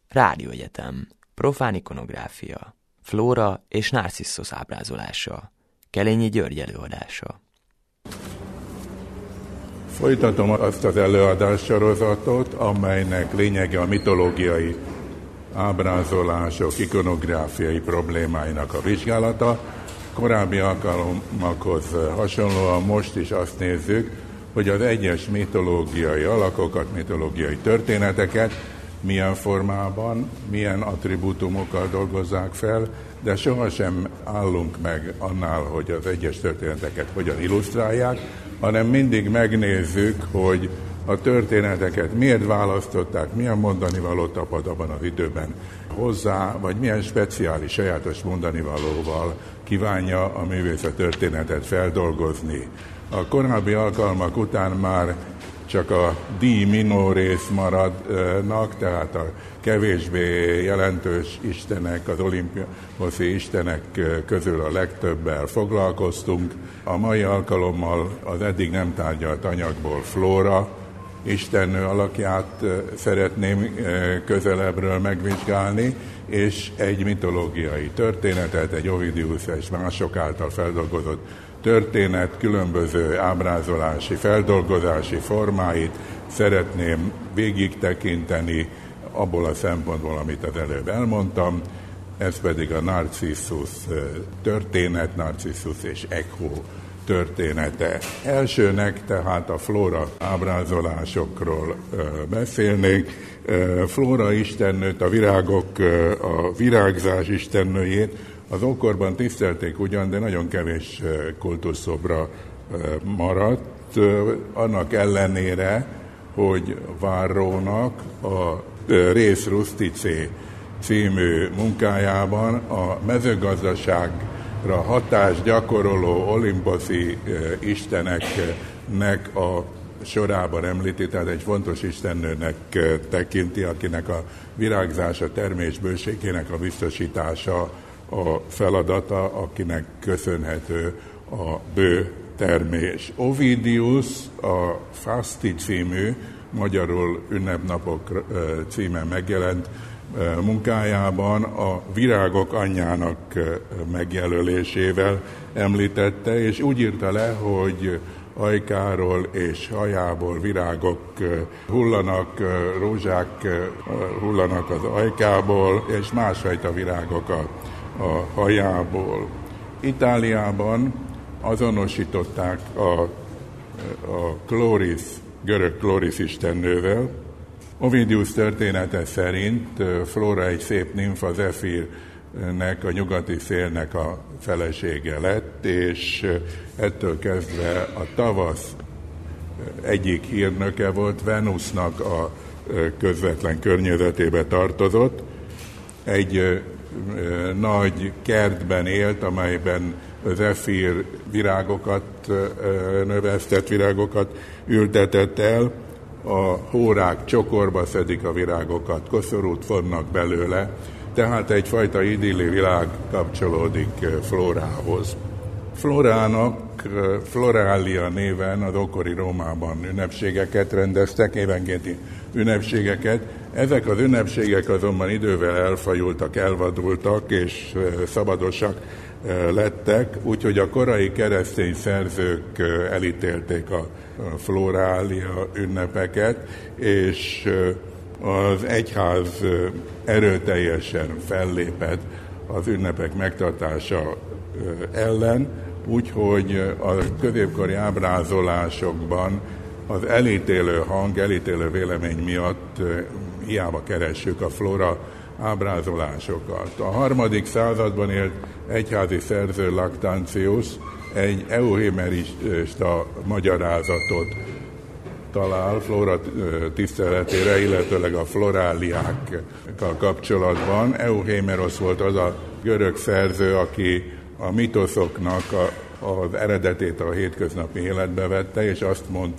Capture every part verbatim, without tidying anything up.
Rádióegyetem, profán ikonográfia, Flóra és Narcissus ábrázolása, Kelényi György előadása. Folytatom azt az előadássorozatot, amelynek lényege a mitológiai ábrázolások, ikonográfiai problémáinak a vizsgálata. Korábbi alkalmakhoz hasonlóan most is azt nézzük, hogy az egyes mitológiai alakokat, mitológiai történeteket milyen formában, milyen attribútumokkal dolgozzák fel, de sohasem állunk meg annál, hogy az egyes történeteket hogyan illusztrálják, hanem mindig megnézzük, hogy a történeteket miért választották, milyen mondanivalót tapad abban az időben hozzá, vagy milyen speciális, sajátos mondanivalóval kívánja a művész a történetet feldolgozni. A korábbi alkalmak után már csak a di minor rész maradnak, tehát a kevésbé jelentős istenek, az olimposzi istenek közül a legtöbbel foglalkoztunk. A mai alkalommal az eddig nem tárgyalt anyagból Flóra istennő alakját szeretném közelebbről megvizsgálni, és egy mitológiai történetet, egy Ovidius és mások által feldolgozott történet különböző ábrázolási, feldolgozási formáit szeretném végig tekinteni abból a szempontból, amit az előbb elmondtam, ez pedig a Narcissus történet, Narcissus és Echo története. Elsőnek tehát a Flóra ábrázolásokról beszélnék. Flóra istennőt, a virágok, a virágzás istennőjét az ókorban tisztelték ugyan, de nagyon kevés kultuszszobra maradt, annak ellenére, hogy Varrónak a Res Rusticae című munkájában a mezőgazdaságra hatást gyakoroló olimposzi isteneknek a sorában említi, tehát egy fontos istennőnek tekinti, akinek a virágzása, termés bőségének a biztosítása a feladata, akinek köszönhető a bő termés. Ovidius a Fasti című, magyarul ünnepnapok címen megjelent munkájában a virágok anyjának megjelölésével említette, és úgy írta le, hogy ajkáról és hajából virágok hullanak, rózsák hullanak az ajkából, és másfajta virágok a, a hajából. Itáliában azonosították a, a Chloris, görög Chloris istennővel. Ovidius története szerint Flóra egy szép nimfa, Zefirnek, a nyugati szélnek a felesége lett, és ettől kezdve a tavasz egyik hírnöke volt, Venusznak a közvetlen környezetébe tartozott. Egy nagy kertben élt, amelyben Zefir virágokat, növesztett virágokat ültetett el, a hórák csokorba szedik a virágokat, koszorút vonnak belőle, tehát egyfajta idilli világ kapcsolódik Flórához. Flórának Floralia néven az ókori Rómában ünnepségeket rendeztek, évenkénti ünnepségeket. Ezek az ünnepségek azonban idővel elfajultak, elvadultak és szabadosak lettek, úgyhogy a korai keresztény szerzők elítélték a Floralia ünnepeket, és az egyház erőteljesen fellépett az ünnepek megtartása ellen, úgyhogy a középkori ábrázolásokban az elítélő hang, elítélő vélemény miatt hiába keressük a Flóra ábrázolásokat. A harmadik században élt egyházi szerző Lactantius egy euhémerista magyarázatot talál Flóra tiszteletére, illetőleg a floráliákkal kapcsolatban. Euhémeros volt az a görög szerző, aki a mitoszoknak a, az eredetét a hétköznapi életbe vette, és azt mondta,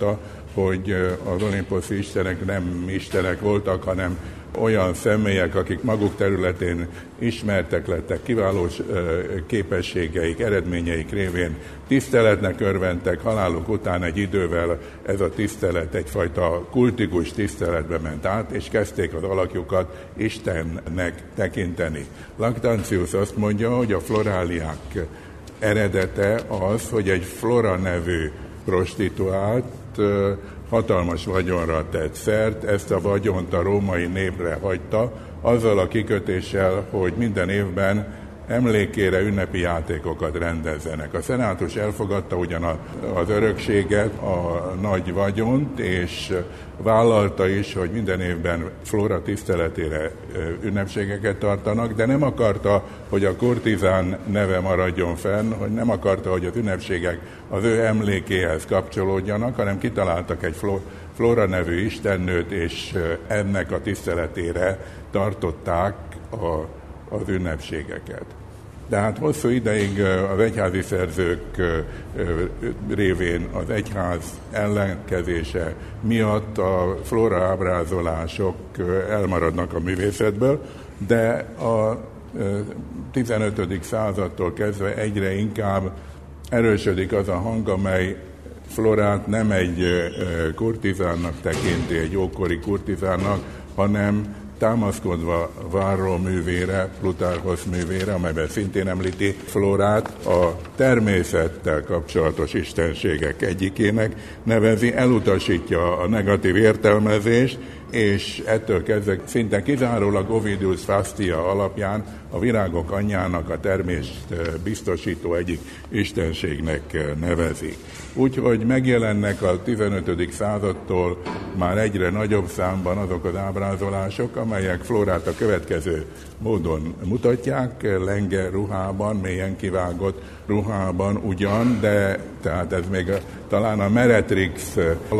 hogy az olimposzi istenek nem istenek voltak, hanem olyan személyek, akik maguk területén ismertek lettek, kiváló képességeik, eredményeik révén tiszteletnek örventek, haláluk után egy idővel ez a tisztelet egyfajta kultikus tiszteletbe ment át, és kezdték az alakjukat Istennek tekinteni. Lactantius azt mondja, hogy a floráliák eredete az, hogy egy Flora nevű prostituált hatalmas vagyonra tett szert, ezt a vagyont a római népre hagyta, azzal a kikötéssel, hogy minden évben emlékére ünnepi játékokat rendezzenek. A szenátus elfogadta ugyan az örökséget, a nagy vagyont, és vállalta is, hogy minden évben Flora tiszteletére ünnepségeket tartanak, de nem akarta, hogy a kurtizán neve maradjon fenn, hogy nem akarta, hogy az ünnepségek az ő emlékéhez kapcsolódjanak, hanem kitaláltak egy Flora nevű istennőt, és ennek a tiszteletére tartották a, az ünnepségeket. De hát hosszú ideig az egyházi szerzők révén az egyház ellenkezése miatt a flóra ábrázolások elmaradnak a művészetből, de a tizenötödik századtól kezdve egyre inkább erősödik az a hang, amely Florát nem egy kurtizánnak tekinti, egy ókori kurtizánnak, hanem támaszkodva Varro művére, Plutarchosz művére, amelyben szintén említi Flórát, a természettel kapcsolatos istenségek egyikének nevezi, elutasítja a negatív értelmezést, és ettől kezdve szinte kizárólag Ovidius Fastia alapján a virágok anyjának a termést biztosító egyik istenségnek nevezik. Úgyhogy megjelennek a tizenötödik századtól már egyre nagyobb számban azok az ábrázolások, amelyek Flórát a következő módon mutatják, lenge ruhában, mélyen kivágott ruhában ugyan, de tehát ez még a, talán a Meretrix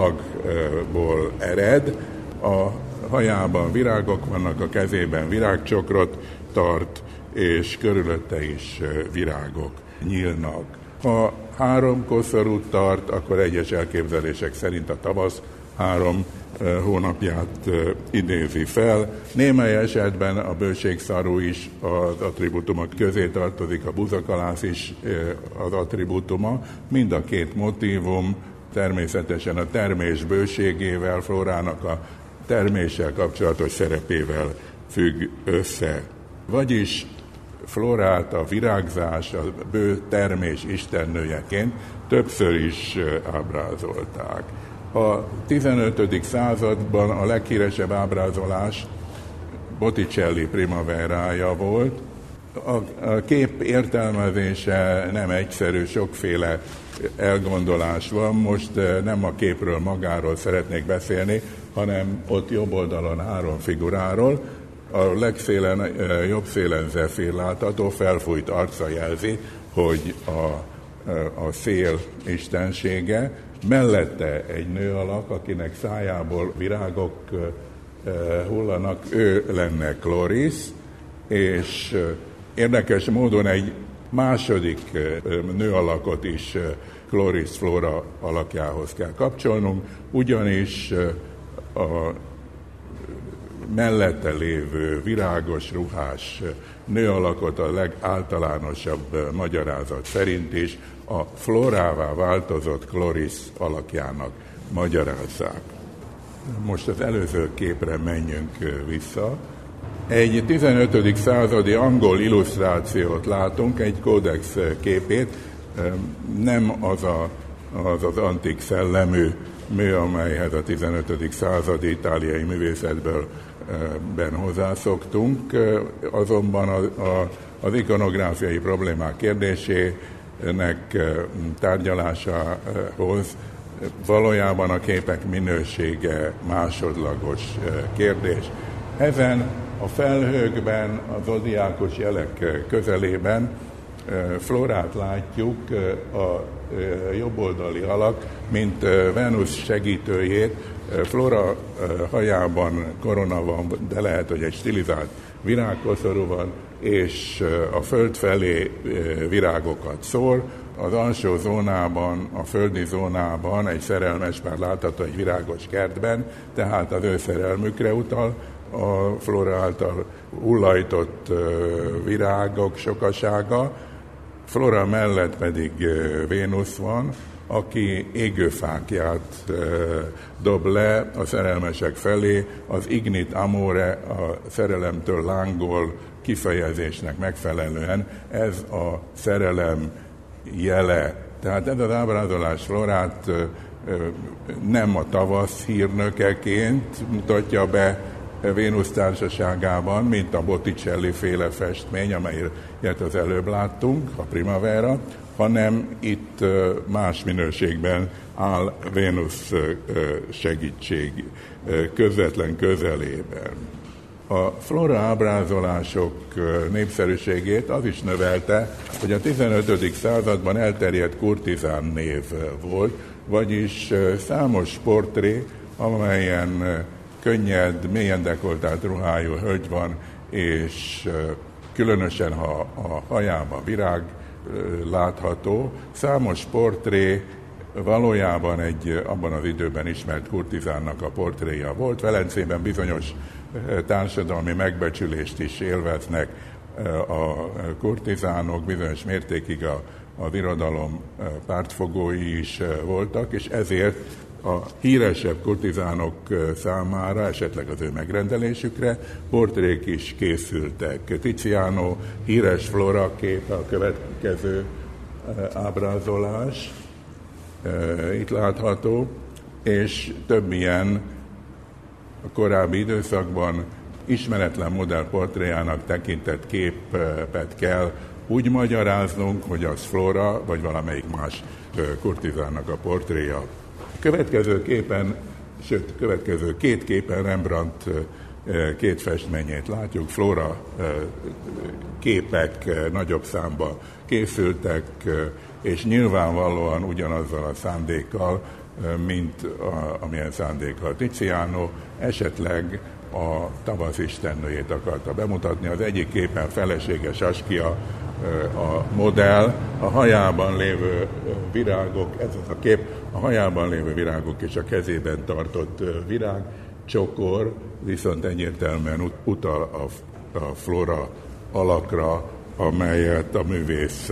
alakból ered, a hajában virágok vannak, a kezében virágcsokrot tart, és körülötte is virágok nyílnak. Ha három koszorút tart, akkor egyes elképzelések szerint a tavasz három hónapját idézi fel. Némely esetben a bőségszarú is az attribútumok közé tartozik, a buzakalász is az attribútuma. Mind a két motívum természetesen a termés bőségével, Flórának a terméssel kapcsolatos szerepével függ össze. Vagyis Flórát a virágzás, a bő termés istennőjeként többször is ábrázolták. A tizenötödik században a leghíresebb ábrázolás Botticelli Primaverája volt. A kép értelmezése nem egyszerű, sokféle elgondolás van. Most nem a képről magáról szeretnék beszélni, hanem ott jobb oldalon három figuráról. A legszélen, jobb szélen Zefír látható, felfújt arca jelzi, hogy a, a szél istensége. Mellette egy nő alak, akinek szájából virágok hullanak, ő lenne Chloris, és érdekes módon egy második nő alakot is Chloris Flóra alakjához kell kapcsolnunk, ugyanis a mellette lévő virágos ruhás nőalakot a legáltalánosabb magyarázat szerint is a Flórává változott Chloris alakjának magyarázzák. Most az előző képre menjünk vissza. Egy tizenötödik századi angol illusztrációt látunk, egy kódex képét, nem az a, az, az antik szellemű mű, amelyhez a tizenötödik századi itáliai művészetből ben hozzászoktunk, azonban a, a, az ikonográfiai problémák kérdésének tárgyalásához valójában a képek minősége másodlagos kérdés. Ezen a felhőkben, a zodiákos jelek közelében Flórát látjuk, a jobboldali alak, mint Venusz segítőjét. Flóra hajában korona van, de lehet, hogy egy stilizált virágkoszorú van, és a föld felé virágokat szór. Az alsó zónában, a földi zónában egy szerelmes pár látható egy virágos kertben, tehát az ő szerelmükre utal a Flóra által hullajtott virágok sokasága. Flóra mellett pedig Vénusz van, aki égőfákját dob le a szerelmesek felé, az ignit amore, a szerelemtől lángol kifejezésnek megfelelően ez a szerelem jele. Tehát ez az ábrázolás Flórát nem a tavasz hírnökeként mutatja be Vénusz társaságában, mint a Botticelli féle festmény, amelyet az előbb láttunk, a Primavera, hanem itt más minőségben áll Vénusz segítség közvetlen közelében. A Flóra ábrázolások népszerűségét az is növelte, hogy a tizenötödik században elterjedt kurtizán név volt, vagyis számos portré, amelyen könnyed, mélyen dekoltált ruhájú hölgy van, és különösen, ha a hajában virág látható, számos portré valójában egy abban az időben ismert kurtizánnak a portréja volt. Velencében bizonyos társadalmi megbecsülést is élveznek a kurtizánok, bizonyos mértékig a, a irodalom pártfogói is voltak, és ezért a híresebb kurtizánok számára, esetleg az ő megrendelésükre portrék is készültek. Tiziano híres Flóra kép a következő ábrázolás, itt látható, és több ilyen a korábbi időszakban ismeretlen modell portréjának tekintett képet kell úgy magyaráznunk, hogy az Flóra, vagy valamelyik más kurtizánnak a portréja. A következő képen, sőt, következő két képen Rembrandt két festményét látjuk. Flóra képek nagyobb számba készültek, és nyilvánvalóan ugyanazzal a szándékkal, mint a, amilyen szándékkal Tiziano esetleg a tavasz istennőjét akarta bemutatni. Az egyik képen felesége Saskia a modell, a hajában lévő virágok, ez az a kép, a hajában lévő virágok és a kezében tartott virágcsokor viszont egyértelműen utal a, a Flóra alakra, amelyet a művész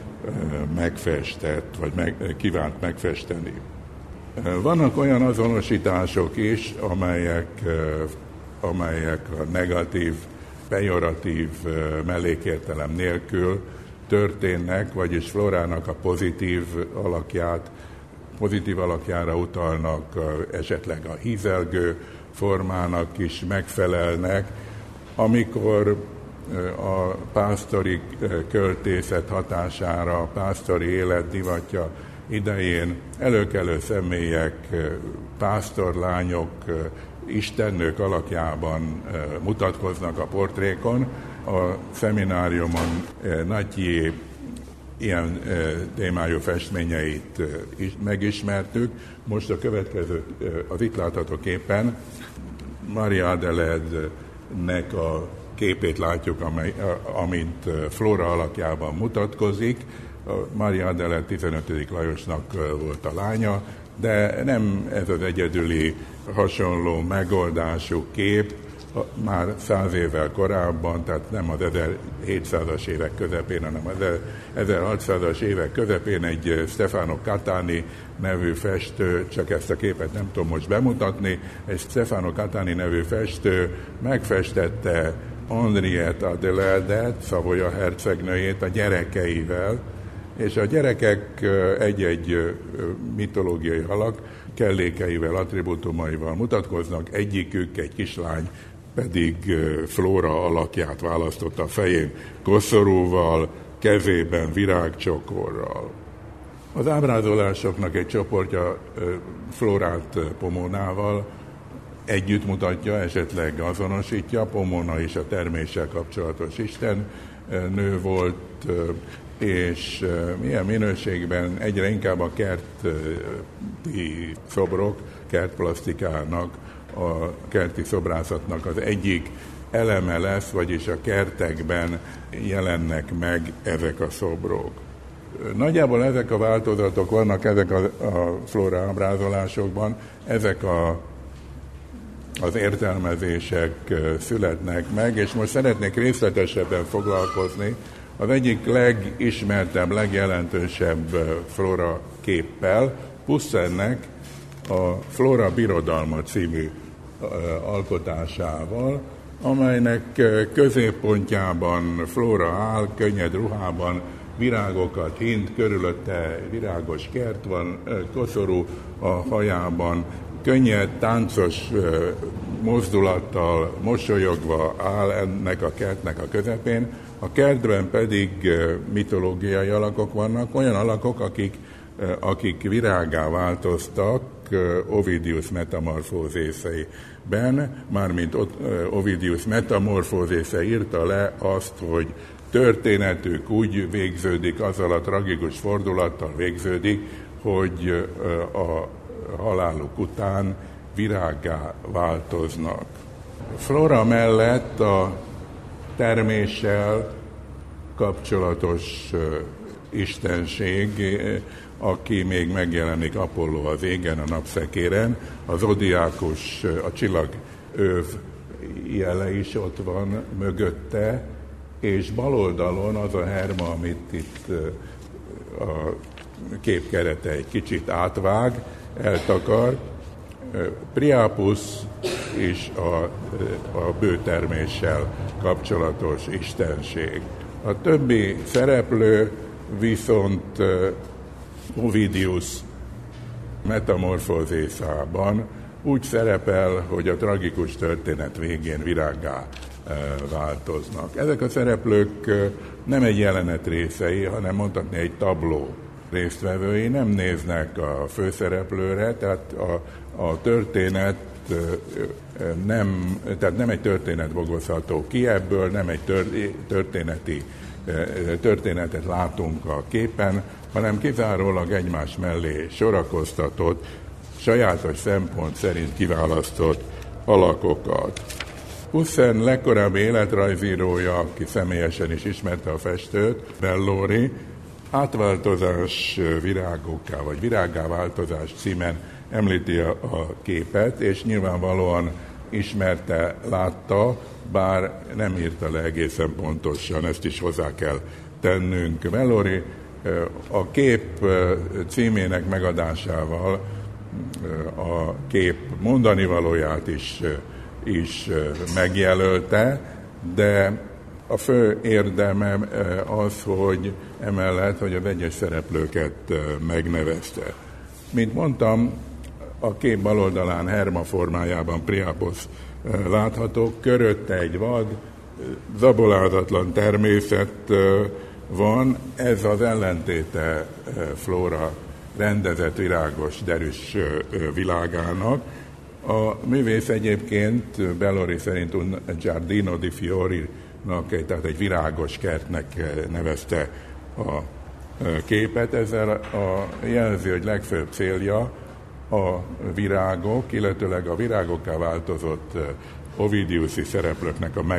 megfestett, vagy meg, kívánt megfesteni. Vannak olyan azonosítások is, amelyek, amelyek a negatív, pejoratív mellékértelem nélkül történnek, vagyis Flórának a pozitív alakját, pozitív alakjára utalnak, esetleg a hízelgő formának is megfelelnek, amikor a pásztori költészet hatására, a pásztori élet divatja idején előkelő személyek, pásztorlányok, istennők alakjában mutatkoznak a portrékon. A szemináriumon Natyi ilyen témájú festményeit megismertük. Most a következő, az itt látható képen Maria Adelaide-nek a képét látjuk, amely, amint Flóra alakjában mutatkozik. Maria Adelaide tizenötödik Lajosnak volt a lánya, de nem ez az egyedüli hasonló megoldású kép, már száz évvel korábban, tehát nem az ezerhétszázas évek közepén, hanem az ezerhatszázas évek közepén egy Stefano Catani nevű festő, csak ezt a képet nem tudom most bemutatni, egy Stefano Catani nevű festő megfestette Henriette Adelaide-et, Savoya hercegnőjét a gyerekeivel, és a gyerekek egy-egy mitológiai alak kellékeivel, attribútumaival mutatkoznak, egyikük, egy kislány pedig Flóra alakját választotta a fején koszorúval, kezében virágcsokorral. Az ábrázolásoknak egy csoportja Flórát Pomónával együtt mutatja, esetleg azonosítja. Pomona is a terméssel kapcsolatos istennő volt, és milyen minőségben egyre inkább a kerti szobrok, kertplasztikának, a kerti szobrászatnak az egyik eleme lesz, vagyis a kertekben jelennek meg ezek a szobrok. Nagyjából ezek a változatok vannak ezek a, a flóra ábrázolásokban, ezek a, az értelmezések születnek meg, és most szeretnék részletesebben foglalkozni az egyik legismertebb, legjelentősebb flóra képpel, Poussinnek a Flóra birodalma című alkotásával, amelynek középpontjában Flóra áll, könnyed ruhában, virágokat hint, körülötte virágos kert van, koszorú a hajában, könnyed, táncos mozdulattal, mosolyogva áll ennek a kertnek a közepén. A kertben pedig mitológiai alakok vannak, olyan alakok, akik, akik virággá változtak Ovidius metamorfózészeiben, mármint Ovidius metamorfózésze írta le azt, hogy történetük úgy végződik, azzal a tragikus fordulattal végződik, hogy a haláluk után virággá változnak. Flóra mellett a terméssel kapcsolatos istenség, aki még megjelenik Apolló az égen, a napszekéren, az Zodiákus, a csillagöv jele is ott van mögötte, és bal oldalon az a Herma, amit itt a kép kerete egy kicsit átvág, eltakar, Priapus és a, a bőterméssel kapcsolatos istenség. A többi szereplő viszont Ovidius metamorfózészában úgy szerepel, hogy a tragikus történet végén virággá változnak. Ezek a szereplők nem egy jelenet részei, hanem mondhatni egy tabló résztvevői, nem néznek a főszereplőre, tehát a, a történet nem, tehát nem egy történet bogozható ki ebből, nem egy történeti, történetet látunk a képen, hanem kizárólag egymás mellé sorakoztatott, sajátos szempont szerint kiválasztott alakokat. Poussin legkorábbi életrajzírója, aki személyesen is ismerte a festőt, Bellori, Átváltozás virágokká, vagy Virággá változás címen említi a, a képet, és nyilvánvalóan ismerte, látta, bár nem írta le egészen pontosan, ezt is hozzá kell tennünk. Bellori a kép címének megadásával a kép mondani valóját is, is megjelölte, de a fő érdeme az, hogy emellett, hogy az egyes szereplőket megnevezte. Mint mondtam, a kép bal oldalán Herma formájában Priapus látható, körötte egy vad, zabolázatlan természet van, ez az ellentéte Flóra rendezett, virágos, derűs világának. A művész egyébként Bellori szerint un giardino di fiori, tehát egy virágos kertnek nevezte a képet. Ezzel a jelzi, hogy legfőbb célja a virágok, illetőleg a virágokká változott ovidiuszi szereplőknek a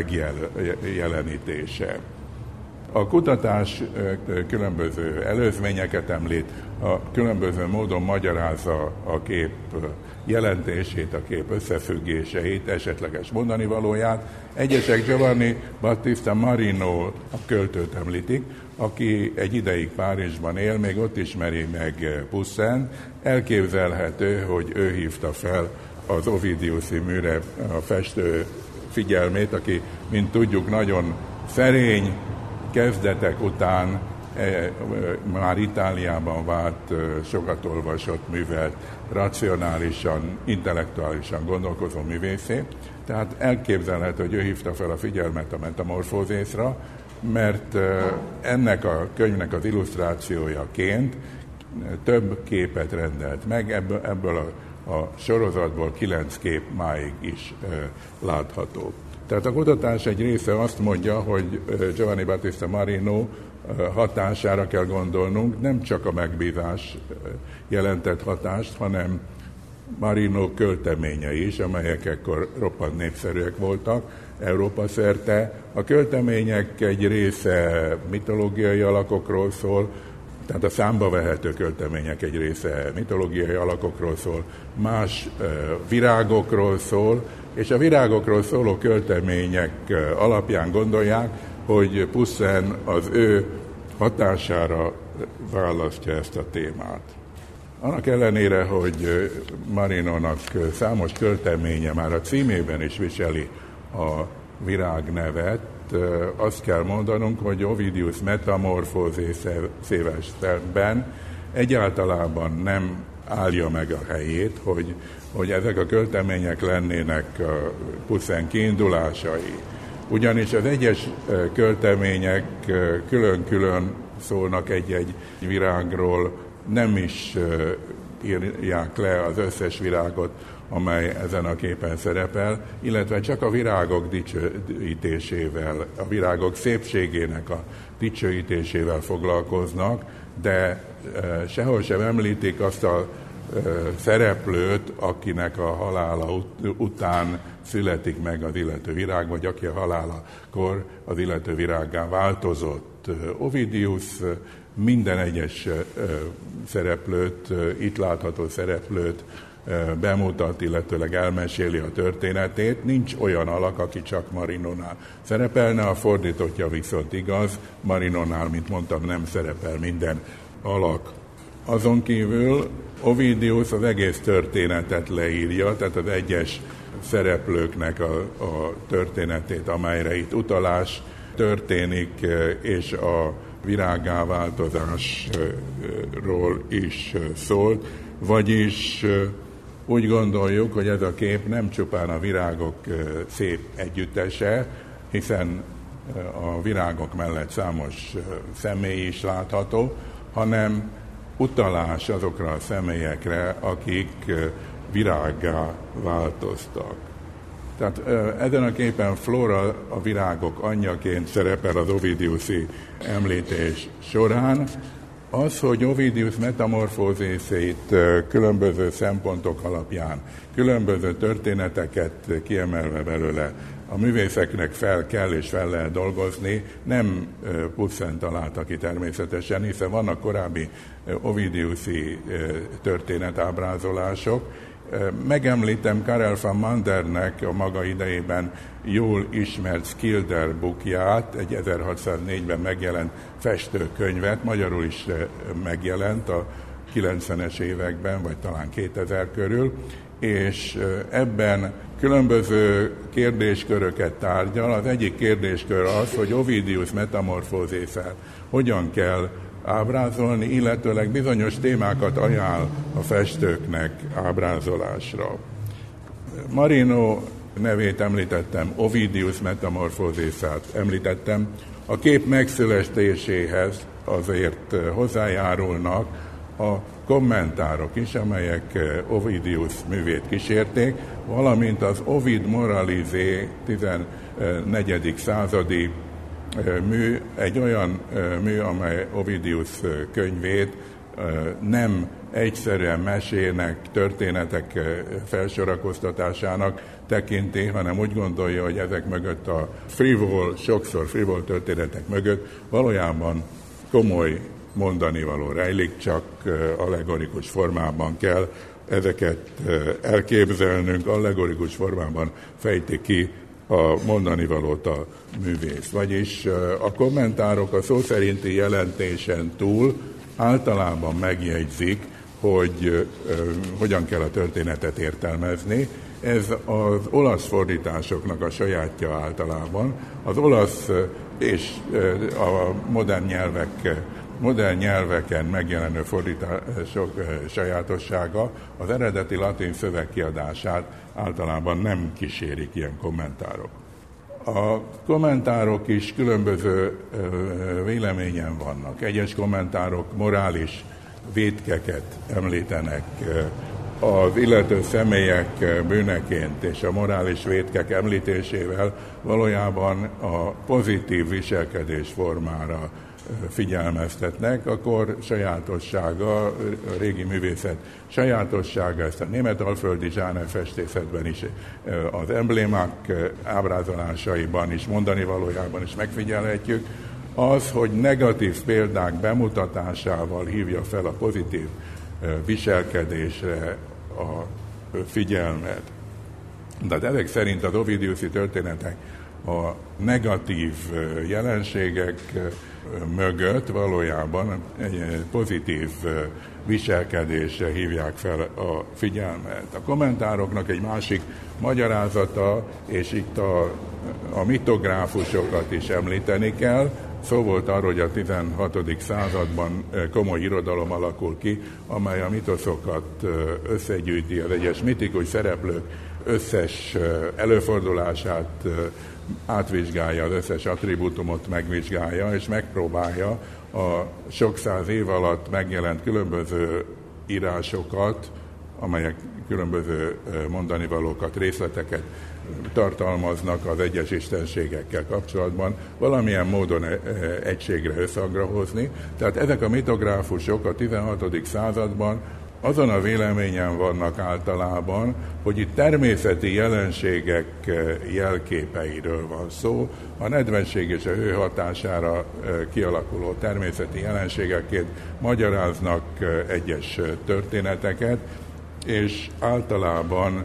megjelenítése. A kutatás különböző előzményeket említ, a különböző módon magyarázza a kép jelentését, a kép összefüggéseit, esetleges mondani valóját. Egyesek Giovanni Battista Marino, a költőt említik, aki egy ideig Párizsban él, még ott ismeri meg Poussint. Elképzelhető, hogy ő hívta fel az ovidiuszi műre a festő figyelmét, aki, mint tudjuk, nagyon szerény kezdetek után e, már Itáliában vált, sokat olvasott, művelt, racionálisan, intellektuálisan gondolkozó művészé. Tehát elképzelhető, hogy ő hívta fel a figyelmet a metamorfózészra, mert ennek a könyvnek az illusztrációjaként több képet rendelt meg, ebből, ebből a, a sorozatból kilenc kép máig is e, látható. Tehát a kutatás egy része azt mondja, hogy Giovanni Battista Marino hatására kell gondolnunk, nem csak a megbízás jelentett hatást, hanem Marino költeményei is, amelyek ekkor roppant népszerűek voltak Európa szerte. A költemények egy része mitológiai alakokról szól, Tehát a számba vehető költemények egy része mitológiai alakokról szól, más virágokról szól, és a virágokról szóló költemények alapján gondolják, hogy Poussin az ő hatására választja ezt a témát. Annak ellenére, hogy Marinónak számos költeménye már a címében is viseli a virág nevet, azt kell mondanunk, hogy Ovidius metamorfózésével szemben egyáltalában nem állja meg a helyét, hogy, hogy ezek a költemények lennének Poussin kiindulásai. Ugyanis az egyes költemények külön-külön szólnak egy-egy virágról, nem is írják le az összes virágot, amely ezen a képen szerepel, illetve csak a virágok dicsőítésével, a virágok szépségének a dicsőítésével foglalkoznak, de sehol sem említik azt a szereplőt, akinek a halála ut- után születik meg az illető virág, vagy aki a halálakor az illető virággá változott. Ovidius minden egyes szereplőt, itt látható szereplőt bemutat, illetőleg elmeséli a történetét. Nincs olyan alak, aki csak Marinónál szerepelne, a fordítottja viszont igaz, Marinónál, mint mondtam, nem szerepel minden alak. Azon kívül Ovidius az egész történetet leírja, tehát az egyes szereplőknek a, a történetét, amelyre itt utalás történik, és a virággá változásról is szólt, vagyis úgy gondoljuk, hogy ez a kép nem csupán a virágok szép együttese, hiszen a virágok mellett számos személy is látható, hanem utalás azokra a személyekre, akik virággá változtak. Tehát ezen a képen Flóra a virágok anyjaként szerepel az ovidiusi említés során. Az, hogy Ovidius metamorfózését különböző szempontok alapján, különböző történeteket kiemelve belőle a művészeknek fel kell és fel lehet dolgozni, nem Poussin találta ki természetesen, hiszen vannak korábbi ovidiusi történetábrázolások. Megemlítem Karel van Mandernek a maga idejében jól ismert Skilder bookját, egy ezerhatszáznégyben megjelent festőkönyvet, magyarul is megjelent a kilencvenes években, vagy talán kétezer körül, és ebben különböző kérdésköröket tárgyal. Az egyik kérdéskör az, hogy Ovidius metamorfózéssel hogyan kell ábrázolni, illetőleg bizonyos témákat ajánl a festőknek ábrázolásra. Marino nevét említettem, Ovidius metamorfózéssát említettem. A kép megszületéséhez azért hozzájárulnak a kommentárok is, amelyek Ovidius művét kísérték, valamint az Ovid Moralizé tizennegyedik századi mű, egy olyan mű, amely Ovidius könyvét nem egyszerűen mesének, történetek felsorakoztatásának tekinti, hanem úgy gondolja, hogy ezek mögött a frivol, sokszor frivol történetek mögött valójában komoly mondanivaló rejlik, csak allegorikus formában kell ezeket elképzelnünk, allegorikus formában fejti ki a mondanivalót a művész. Vagyis a kommentárok a szó szerinti jelentésen túl általában megjegyzik, hogy hogyan kell a történetet értelmezni. Ez az olasz fordításoknak a sajátja általában. Az olasz és a modern nyelvek modern nyelveken megjelenő fordítások sajátossága az eredeti latin szöveg kiadását általában nem kísérik ilyen kommentárok. A kommentárok is különböző véleményen vannak. Egyes kommentárok morális vétkeket említenek az illető személyek bűneként, és a morális vétkek említésével valójában a pozitív viselkedés formára figyelmeztetnek, akkor sajátossága, a régi művészet sajátossága, ezt a németalföldi zsáner festészetben is, az emblémák ábrázolásaiban is, mondani valójában is megfigyelhetjük. az, hogy negatív példák bemutatásával hívja fel a pozitív viselkedésre a figyelmet. De ezek szerint az ovidiuszi történetek a negatív jelenségek mögött valójában egy pozitív viselkedésre hívják fel a figyelmet. A kommentároknak egy másik magyarázata, és itt a, a mitográfusokat is említeni kell. Szó volt arról, hogy a tizenhatodik században komoly irodalom alakul ki, amely a mitoszokat összegyűjti, az egyes mitikus szereplők összes előfordulását átvizsgálja, az összes attribútumot megvizsgálja, és megpróbálja a sok száz év alatt megjelent különböző írásokat, amelyek különböző mondanivalókat, részleteket tartalmaznak az egyes istenségekkel kapcsolatban, valamilyen módon egységre, összhangra hozni. Tehát ezek a mitográfusok a tizenhatodik században azon a véleményen vannak általában, hogy itt természeti jelenségek jelképeiről van szó, a nedvesség és a hő hatására kialakuló természeti jelenségekként magyaráznak egyes történeteket, és általában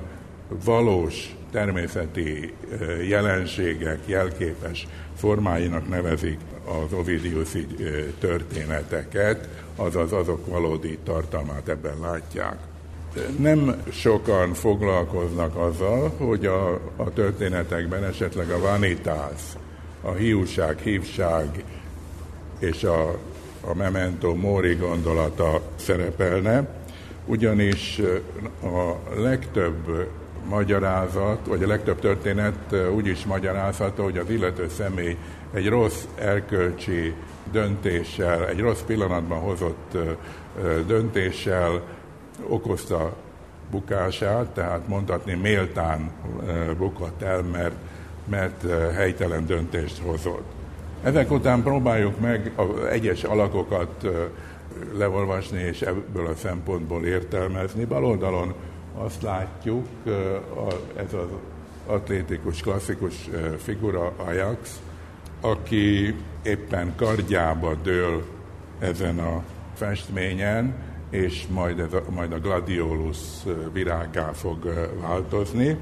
valós természeti jelenségek jelképes formáinak nevezik az ovidiuszi történeteket, azaz azok valódi tartalmát ebben látják. Nem sokan foglalkoznak azzal, hogy a, a történetekben esetleg a vanitas, a hiúság, hívság és a, a memento mori gondolata szerepelne, ugyanis a legtöbb magyarázat, vagy a legtöbb történet úgy is magyarázható, hogy az illető személy egy rossz erkölcsi döntéssel, egy rossz pillanatban hozott döntéssel okozta bukását, tehát mondhatni méltán bukott el, mert, mert helytelen döntést hozott. Ezek után próbáljuk meg az egyes alakokat leolvasni, és ebből a szempontból értelmezni. Bal oldalon azt látjuk, ez az atlétikus, klasszikus figura Ajax, aki éppen kardjába dől ezen a festményen, és majd, ez a, majd a gladiolus virággá fog változni.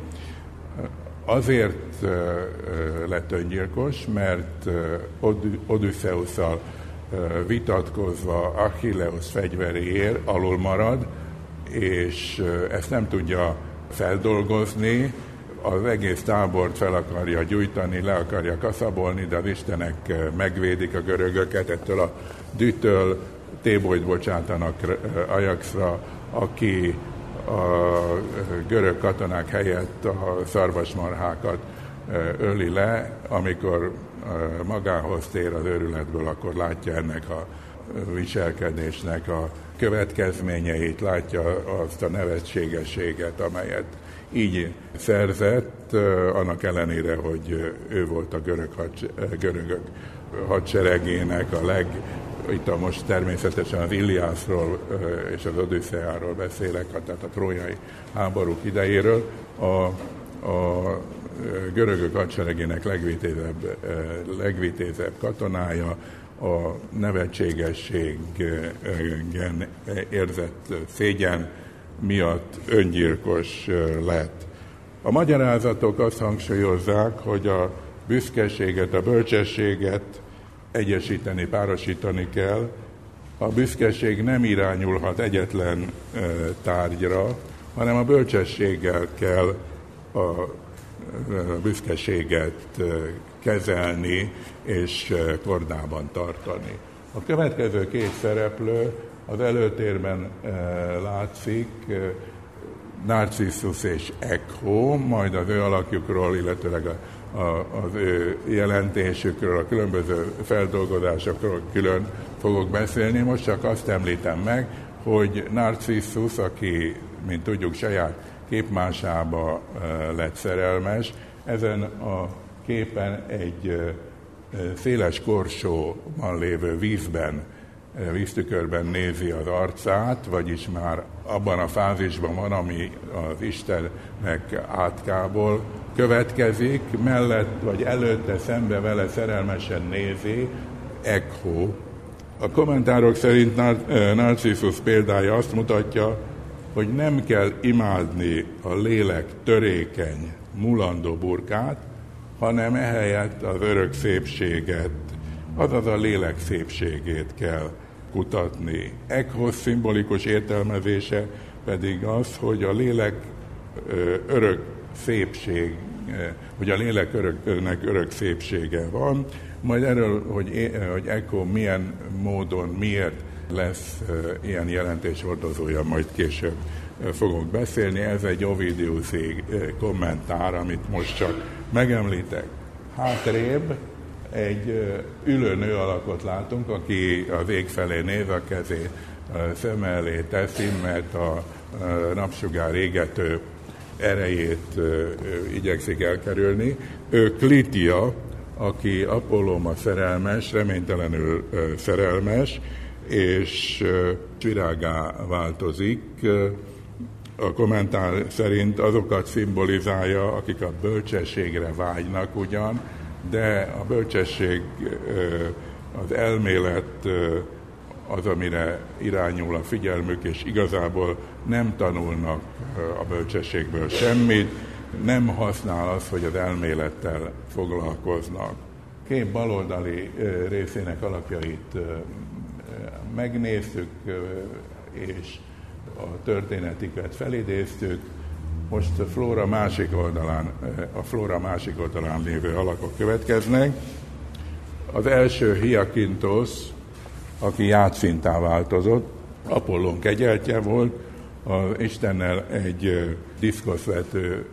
Azért lett öngyilkos, mert Odüsszeusszal vitatkozva Achilleus fegyveréért alul marad, és ezt nem tudja feldolgozni, az egész tábort fel akarja gyújtani, le akarja kaszabolni, de az istenek megvédik a görögöket ettől a dühtől, tébolyt bocsátanak Ajaxra, aki a görög katonák helyett a szarvasmarhákat öli le, amikor magához tér az őrületből, akkor látja ennek a viselkedésnek a következményeit, látja azt a nevetségességet, amelyet így szerzett, annak ellenére, hogy ő volt a görög hadse, görögök hadseregének a leg, itt a most természetesen az Iliászról és az Odüsszeáról beszélek, tehát a trójai háborúk idejéről, a, a görögök hadseregének legvitézebb, legvitézebb katonája, a nevetségességen érzett szégyen miatt öngyilkos lett. A magyarázatok azt hangsúlyozzák, hogy a büszkeséget, a bölcsességet egyesíteni, párosítani kell. A büszkeség nem irányulhat egyetlen tárgyra, hanem a bölcsességgel kell a büszkeséget kezelni és kordában tartani. A következő két szereplő az előtérben látszik, Narcissus és Echo, majd az ő alakjukról, illetőleg a, a, az ő jelentésükről, a különböző feldolgozásokról külön fogok beszélni. Most csak azt említem meg, hogy Narcissus, aki, mint tudjuk, saját képmásába lett szerelmes, ezen a képen egy széles korsóban lévő vízben, víztükörben nézi az arcát, vagyis már abban a fázisban van, ami az Istennek átkából következik, mellett vagy előtte szembe vele szerelmesen nézi Echo. A kommentárok szerint Narcissus példája azt mutatja, hogy nem kell imádni a lélek törékeny, mulandó burkát, hanem ehelyett az örök szépséget, azaz a lélek szépségét kell kutatni. Echo szimbolikus értelmezése pedig az, hogy a lélek örök szépség, hogy a lélek öröknek örök szépsége van. Majd erről, hogy, hogy Echo milyen módon, miért lesz ilyen jelentéshordozója, majd később fogok beszélni. Ez egy Ovidiuszi kommentár, amit most csak megemlítek. Hátrébb egy ülő nő alakot látunk, aki az ég felé néz, a kezét szem elé teszi, mert a napsugár égető erejét igyekszik elkerülni. Ő Klitia, aki Apollóma szerelmes, reménytelenül szerelmes, és virággá változik. A kommentár szerint azokat szimbolizálja, akik a bölcsességre vágynak ugyan, de a bölcsesség, az elmélet az, amire irányul a figyelmük, és igazából nem tanulnak a bölcsességből semmit, nem használ az, hogy az elmélettel foglalkoznak. Kép baloldali részének alapjait megnéztük, és a történetiket felidéztük. Most a flóra másik oldalán, a flóra másik oldalán lévő alakok következnek. Az első Hyakintos, aki játszintá változott, Apollón kegyeltje volt, az Istennel egy diszkoszvető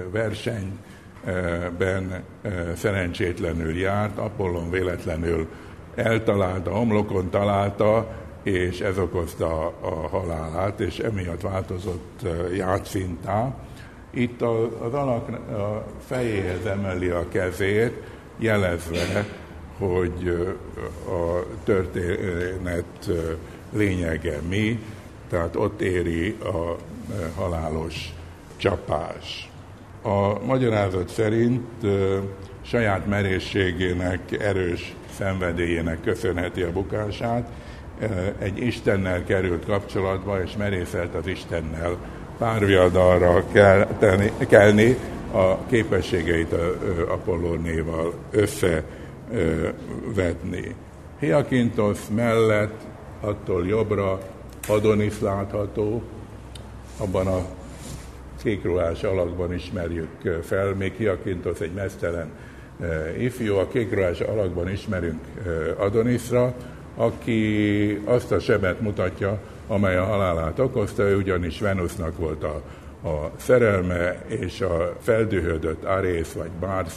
versenyben szerencsétlenül járt, Apollón véletlenül eltalálta, homlokon találta, és ez okozta a halálát, és emiatt változott játszintá. Itt az alak a fejéhez emeli a kezét, jelezve, hogy a történet lényege mi, tehát ott éri a halálos csapás. A magyarázat szerint saját merészségének, erős szenvedélyének köszönheti a bukását, egy Istennel került kapcsolatba, és merészelt az Istennel párviadalra kelni, a képességeit Apollónéval összevetni. Hyakintos mellett attól jobbra Adonis látható, abban a kékruhás alakban ismerjük fel, még Hyakintos egy meztelen ifjú, a kékruhás alakban ismerünk Adonisra, aki azt a sebet mutatja, amely a halálát okozta, ő ugyanis Venusznak volt a, a szerelme, és a feldühödött Arész vagy Mars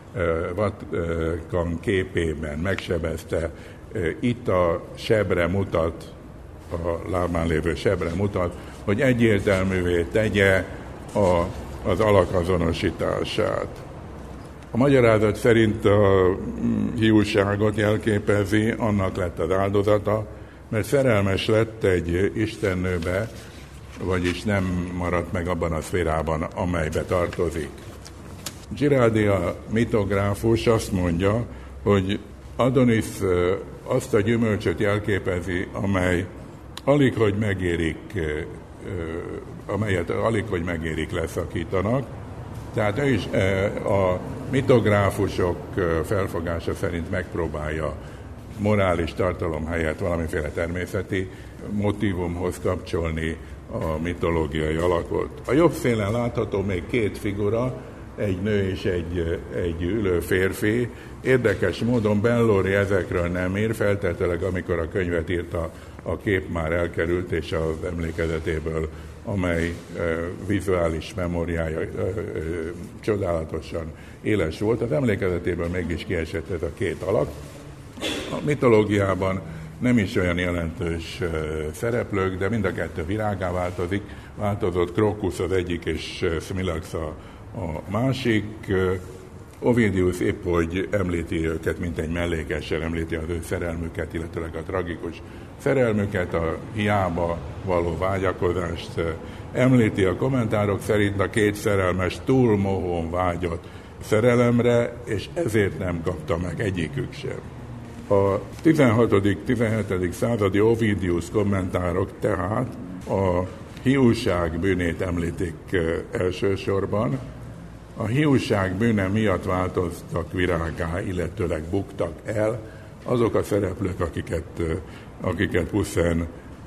Vatkan képében megsebezte. Itt a sebre mutat, a lábán lévő sebre mutat, hogy egyértelművé tegye a, az alakazonosítását. A magyarázat szerint a hiúságot jelképezi, annak lett az áldozata, mert szerelmes lett egy istennőbe, vagyis nem maradt meg abban a szférában, amelybe tartozik. Giraldi a mitográfus azt mondja, hogy Adonis azt a gyümölcsöt jelképezi, amely alig, hogy megérik, amelyet alig, hogy megérik leszakítanak. Tehát ő is a mitográfusok felfogása szerint megpróbálja morális tartalom helyett valamiféle természeti motívumhoz kapcsolni a mitológiai alakot. A jobb szélen látható még két figura, egy nő és egy, egy ülő férfi. Érdekes módon Bellori ezekről nem ír, feltétlenül amikor a könyvet írta, a kép már elkerült, és az emlékezetéből, amely e, vizuális memóriája e, e, csodálatosan éles volt, az emlékezetéből mégis kiesett ez a két alak. A mitológiában nem is olyan jelentős e, szereplők, de mind a kettő virágá változik. Változott Krokusz az egyik, és Smilax a, a másik. Ovidius épp, hogy említi őket, mint egy mellékesen említi az ő szerelmüket, illetőleg a tragikus szerelmüket, a hiába való vágyakozást említi. A kommentárok szerint a két szerelmes túl mohón vágyott szerelemre, és ezért nem kapta meg egyikük sem. A tizenhatodik-tizenhetedik századi Ovidius kommentárok tehát a hiúság bűnét említik elsősorban. A hiúság bűne miatt változtak virággá, illetőleg buktak el azok a szereplők, akiket, akiket Puszén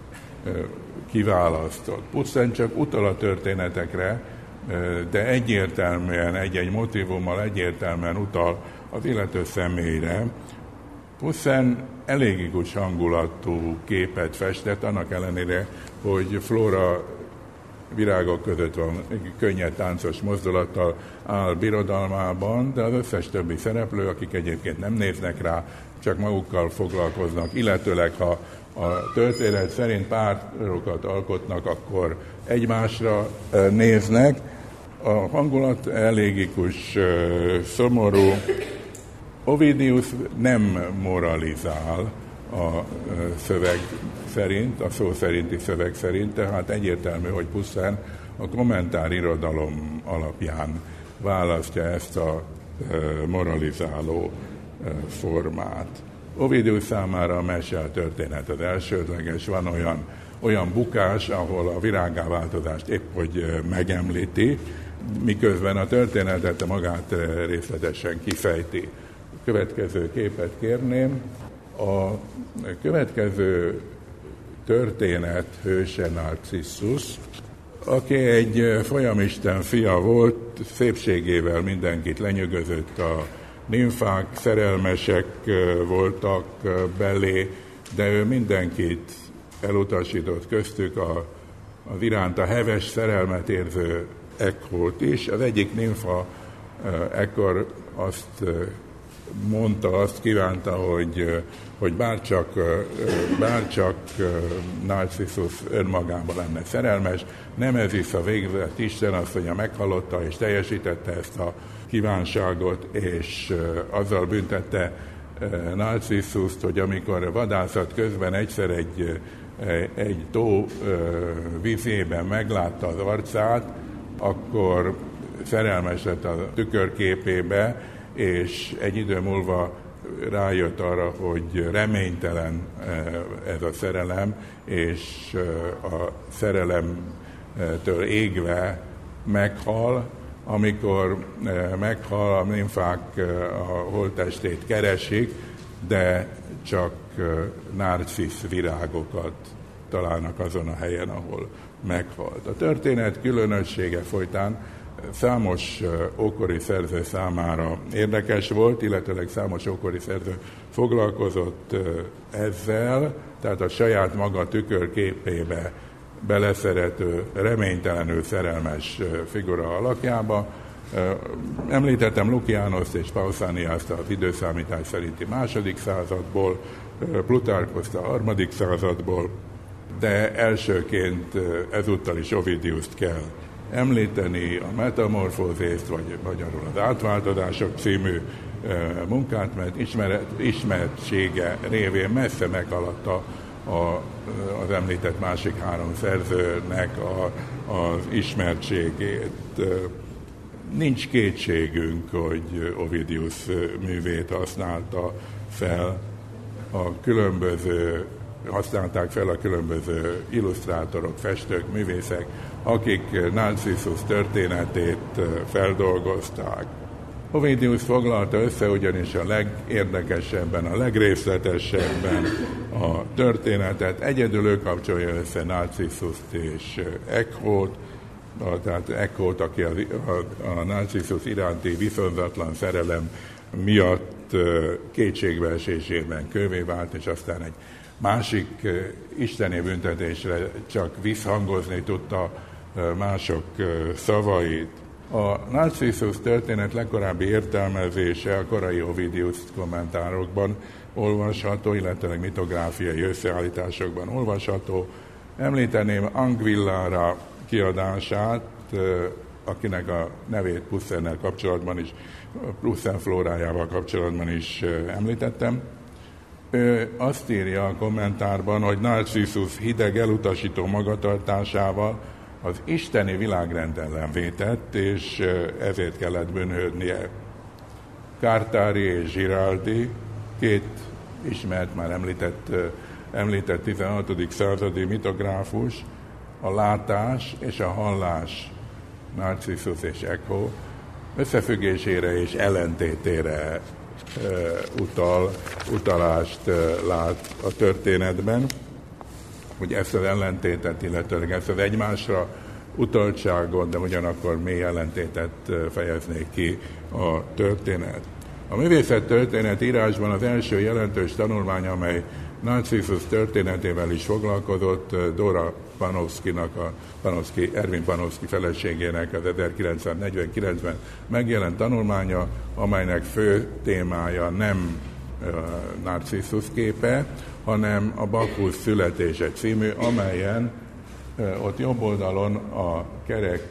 kiválasztott. Puszén csak utal a történetekre, de egyértelműen, egy-egy motívummal egyértelműen utal az illető személyre. Puszén elégikus hangulatú képet festett, annak ellenére, hogy Flóra virágok között van, könnyed táncos mozdulattal áll birodalmában, de az összes többi szereplő, akik egyébként nem néznek rá, csak magukkal foglalkoznak, illetőleg ha a történet szerint párokat alkotnak, akkor egymásra néznek. A hangulat elégikus, szomorú. Ovidius nem moralizál a szöveg szerint, a szó szerinti szöveg szerint, tehát egyértelmű, hogy pusztán a kommentárirodalom alapján választja ezt a moralizáló formát. Ovidius számára a mese történet az elsődleges, van olyan, olyan bukás, ahol a virággá változást épp hogy megemlíti, miközben a történetet magát részletesen kifejti. Következő képet kérném. A következő történet hőse Narcissus, aki egy folyamisten fia volt, szépségével mindenkit lenyűgözött, a nimfák szerelmesek voltak belé, de ő mindenkit elutasított, köztük a, az iránta heves szerelmet érző Ekhót is. Az egyik nimfa ekkor azt mondta, azt kívánta, hogy, hogy bárcsak, bárcsak Narcissus önmagában lenne szerelmes, Nemesis a végzett Isten asszonya meghallotta és teljesítette ezt a kívánságot, és azzal büntette Narcisszust, hogy amikor vadászat közben egyszer egy, egy tó vízében meglátta az arcát, akkor szerelmes lett a tükörképébe, és egy idő múlva rájött arra, hogy reménytelen ez a szerelem, és a szerelemtől égve meghal. Amikor meghal, a nimfák a holttestét keresik, de csak narcisz virágokat találnak azon a helyen, ahol meghalt. A történet különössége folytán számos ókori szerző számára érdekes volt, illetőleg számos ókori szerző foglalkozott ezzel, tehát a saját maga tükörképébe beleszerető, reménytelenül szerelmes figura alakjába. Említettem Lukianoszt és Pausaniast az időszámítás szerinti második századból, Plutarkhoszt a harmadik századból, de elsőként ezúttal is Ovidiust kell említeni, a Metamorfózést, vagy magyarul az Átváltozások című munkát, mert ismeret, ismertsége révén messze meghaladta a, az említett másik három szerzőnek a, az ismertségét. Nincs kétségünk, hogy Ovidius művét használta fel a különböző, használták fel a különböző illusztrátorok, festők, művészek, akik Narcissus történetét feldolgozták. Ovidius foglalta össze ugyanis a legérdekesebben, a legrészletesebben a történetet. Egyedül ő kapcsolja össze Narcisszust és Ekhót, tehát Ekhót, aki a, a, a Narcissus iránti viszonylatlan szerelem miatt kétségbeesésében kővé vált, és aztán egy másik isteni büntetésre csak visszhangozni tudta mások szavait. A Narcissus történet legkorábbi értelmezése a korai Ovidius kommentárokban olvasható, illetve mitográfiai összeállításokban olvasható. Említeném Anguillara kiadását, akinek a nevét Puszénnel kapcsolatban is, Puszén flórájával kapcsolatban is említettem. Ő azt írja a kommentárban, hogy Narcissus hideg elutasító magatartásával az isteni világrend ellen vétett, és ezért kellett bűnhődnie. Cartari és Giraldi, két ismert, már említett, említett tizenhatodik századi mitográfus, a látás és a hallás, Narcissus és Echo összefüggésére és ellentétére utal, utalást lát a történetben, hogy ezt az ellentétet, illetőleg ezt az egymásra utaltságot, de ugyanakkor mély ellentétet fejeznék ki a történet. A művészet történet írásban az első jelentős tanulmány, amely Narcissus történetével is foglalkozott, Dora Panofskynak, a Panofsky, Ervin Panofsky feleségének az ezerkilencszáznegyvenkilencben megjelent tanulmánya, amelynek fő témája nem Narcissus képe, hanem a Bakkusz születése című, amelyen ott jobb oldalon a kerek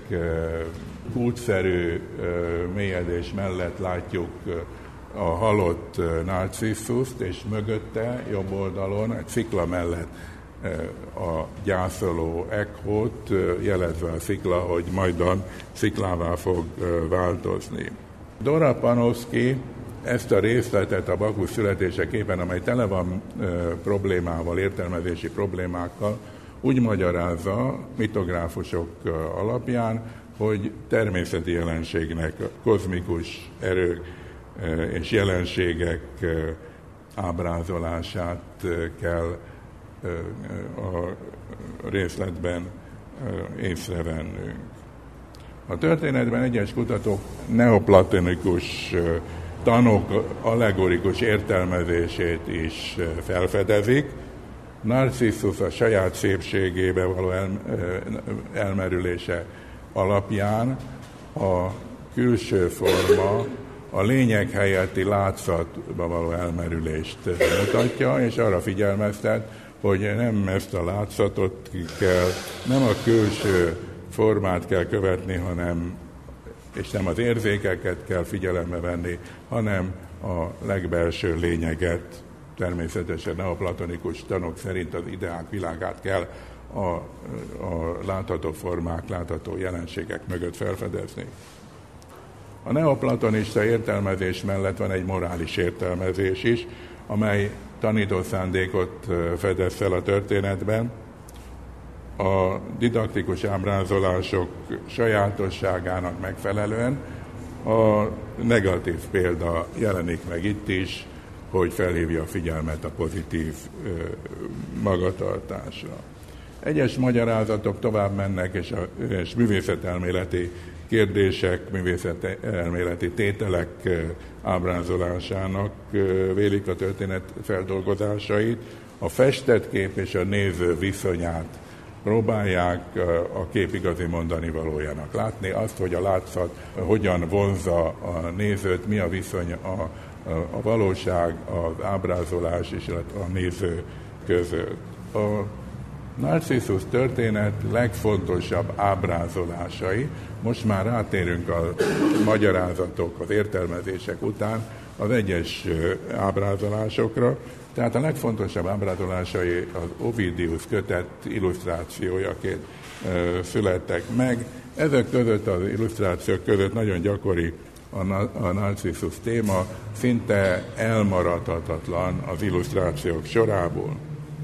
kútszerű mélyedés mellett látjuk a halott Narcisszust, és mögötte jobb oldalon egy szikla mellett a gyászoló Echót, jelezve a szikla, hogy majdan sziklává fog változni. Dora Panofsky ezt a részletet a Bakkusz születéseképpen, amely tele van problémával, értelmezési problémákkal, úgy magyarázza mitográfusok alapján, hogy természeti jelenségnek, kozmikus erők és jelenségek ábrázolását kell a részletben észrevennünk. A történetben egyes kutatók neoplatonikus tanok allegorikus értelmezését is felfedezik. Narcissus a saját szépségébe való elmerülése alapján a külső forma a lényeg helyetti látszatba való elmerülést mutatja, és arra figyelmeztet, hogy nem ezt a látszatot kell, nem a külső formát kell követni, hanem, és nem az érzékeket kell figyelembe venni, hanem a legbelső lényeget, természetesen neoplatonikus tanok szerint az ideák világát kell a, a látható formák, látható jelenségek mögött felfedezni. A neoplatonista értelmezés mellett van egy morális értelmezés is, amely tanító szándékot fedez fel a történetben. A didaktikus ábrázolások sajátosságának megfelelően a negatív példa jelenik meg itt is, hogy felhívja a figyelmet a pozitív magatartásra. Egyes magyarázatok tovább mennek, és, a, és művészetelméleti kérdések, művészetelméleti tételek ábrázolásának vélik a történet feldolgozásait. A festett kép és a néző viszonyát próbálják a kép igazi mondani valójának látni. Azt, hogy a látszat hogyan vonzza a nézőt, mi a viszony a, a valóság, az ábrázolás és a néző között. A Narcissus történet legfontosabb ábrázolásai, most már rátérünk a magyarázatok, az értelmezések után az egyes ábrázolásokra, tehát a legfontosabb ábrázolásai az Ovidius kötet illusztrációjaként születtek meg. Ezek között, az illusztrációk között nagyon gyakori a Narcissus téma, szinte elmaradhatatlan az illusztrációk sorából.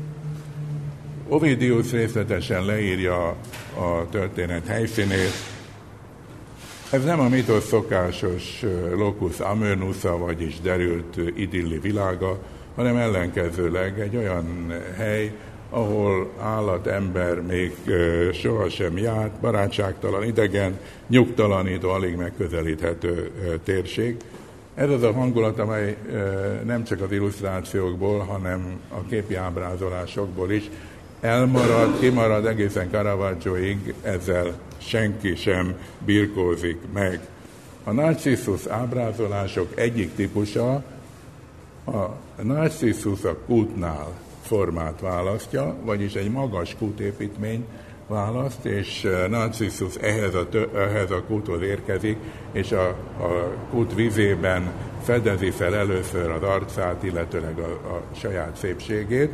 Ovidius részletesen leírja a történet helyszínét. Ez nem a mitosz szokásos locus amoenusza, vagyis derült idilli világa, hanem ellenkezőleg egy olyan hely, ahol állat, ember még sohasem járt, barátságtalan, idegen, nyugtalanító, alig megközelíthető térség. Ez az a hangulat, amely nem csak az illusztrációkból, hanem a képi ábrázolásokból is elmarad, kimarad egészen Caravaggioig, ezzel senki sem birkózik meg. A Narcissus ábrázolások egyik típusa, a Narcissus a kútnál formát választja, vagyis egy magas kútépítmény választ, és Narcissus ehhez a, ehhez a kúthoz érkezik, és a, a kút vizében fedezi fel először az arcát, illetőleg a, a saját szépségét.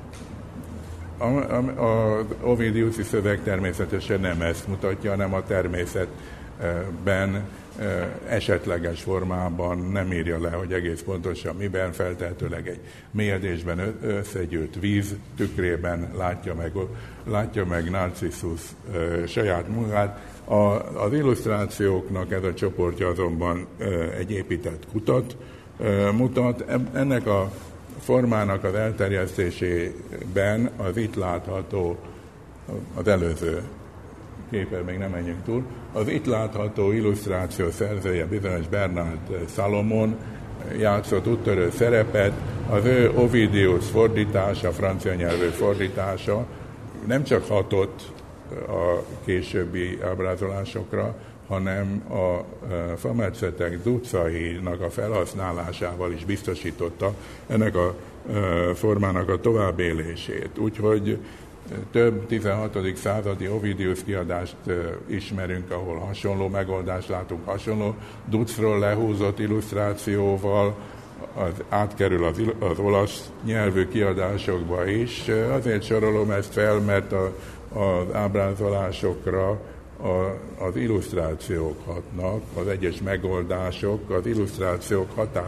Az Ovidiusi szöveg természetesen nem ezt mutatja, hanem a természetben esetleges formában nem írja le, hogy egész pontosan miben, feltehetőleg egy mélyedésben összegyűlt víz tükrében látja meg, látja meg Narcissus saját munkát. A, az illusztrációknak ez a csoportja azonban egy épített kutat mutat. Ennek a formának az elterjesztésében az itt látható, az előző képen még nem menjünk túl, az itt látható illusztráció szerzője bizonyos Bernard Salomon játszott úttörő szerepet, az ő Ovidius fordítása, francia nyelvű fordítása nem csak hatott a későbbi ábrázolásokra, hanem a fametszetek ducainak a felhasználásával is biztosította ennek a formának a továbbélését. Úgyhogy több tizenhatodik századi Ovidius kiadást ismerünk, ahol hasonló megoldást látunk, hasonló ducról lehúzott illusztrációval, az átkerül az, az olasz nyelvű kiadásokba is. Azért sorolom ezt fel, mert a, az ábrázolásokra a, az illusztrációk hatnak, az egyes megoldások az illusztrációk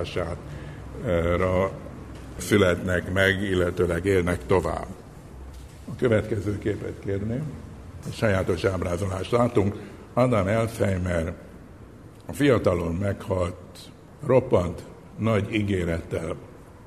hatására születnek meg, illetőleg élnek tovább. A következő képet kérném. Egy sajátos ábrázolást látunk. Adam Elsheimer a fiatalon meghalt, roppant nagy ígérettel,